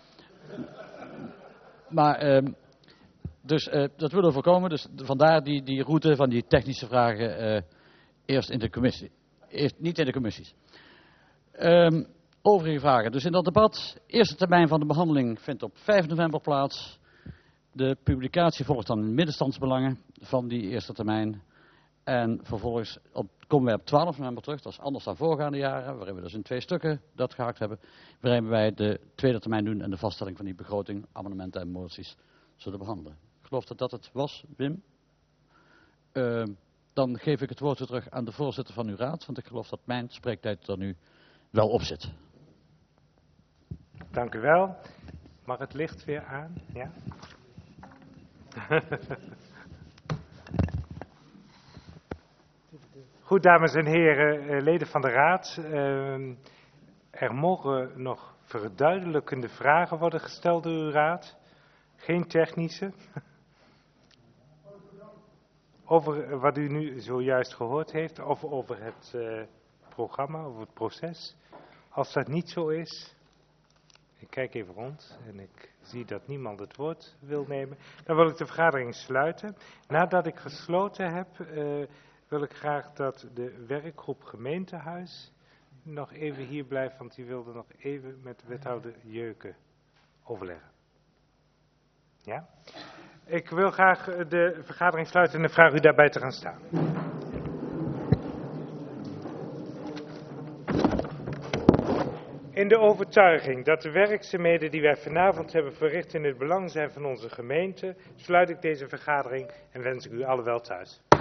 Maar, dat willen we voorkomen. Dus vandaar die route van die technische vragen eerst in de commissie. Niet in de commissies. Overige vragen. Dus in dat debat, eerste termijn van de behandeling vindt op 5 november plaats. De publicatie volgt dan in middenstandsbelangen van die eerste termijn. En vervolgens komen wij op 12 november terug. Dat is anders dan voorgaande jaren, waarin we dus in 2 stukken dat gehakt hebben. Waarin wij de tweede termijn doen en de vaststelling van die begroting, amendementen en moties zullen behandelen. Ik geloof dat dat het was, Wim. Dan geef ik het woord weer terug aan de voorzitter van uw raad. Want ik geloof dat mijn spreektijd er nu wel op zit. Dank u wel. Mag het licht weer aan? Ja. Goed, dames en heren, leden van de raad. Er mogen nog verduidelijkende vragen worden gesteld door uw raad. Geen technische. Over wat u nu zojuist gehoord heeft, of over het programma, over het proces. Als dat niet zo is, Ik kijk even rond en ik zie dat niemand het woord wil nemen. Dan wil ik de vergadering sluiten. Nadat ik gesloten heb, wil ik graag dat de werkgroep gemeentehuis nog even hier blijft, want die wilde nog even met wethouder Jeuken overleggen. Ja? Ik wil graag de vergadering sluiten en vraag u daarbij te gaan staan. In de overtuiging dat de werkzaamheden die wij vanavond hebben verricht in het belang zijn van onze gemeente, sluit ik deze vergadering en wens ik u alle wel thuis.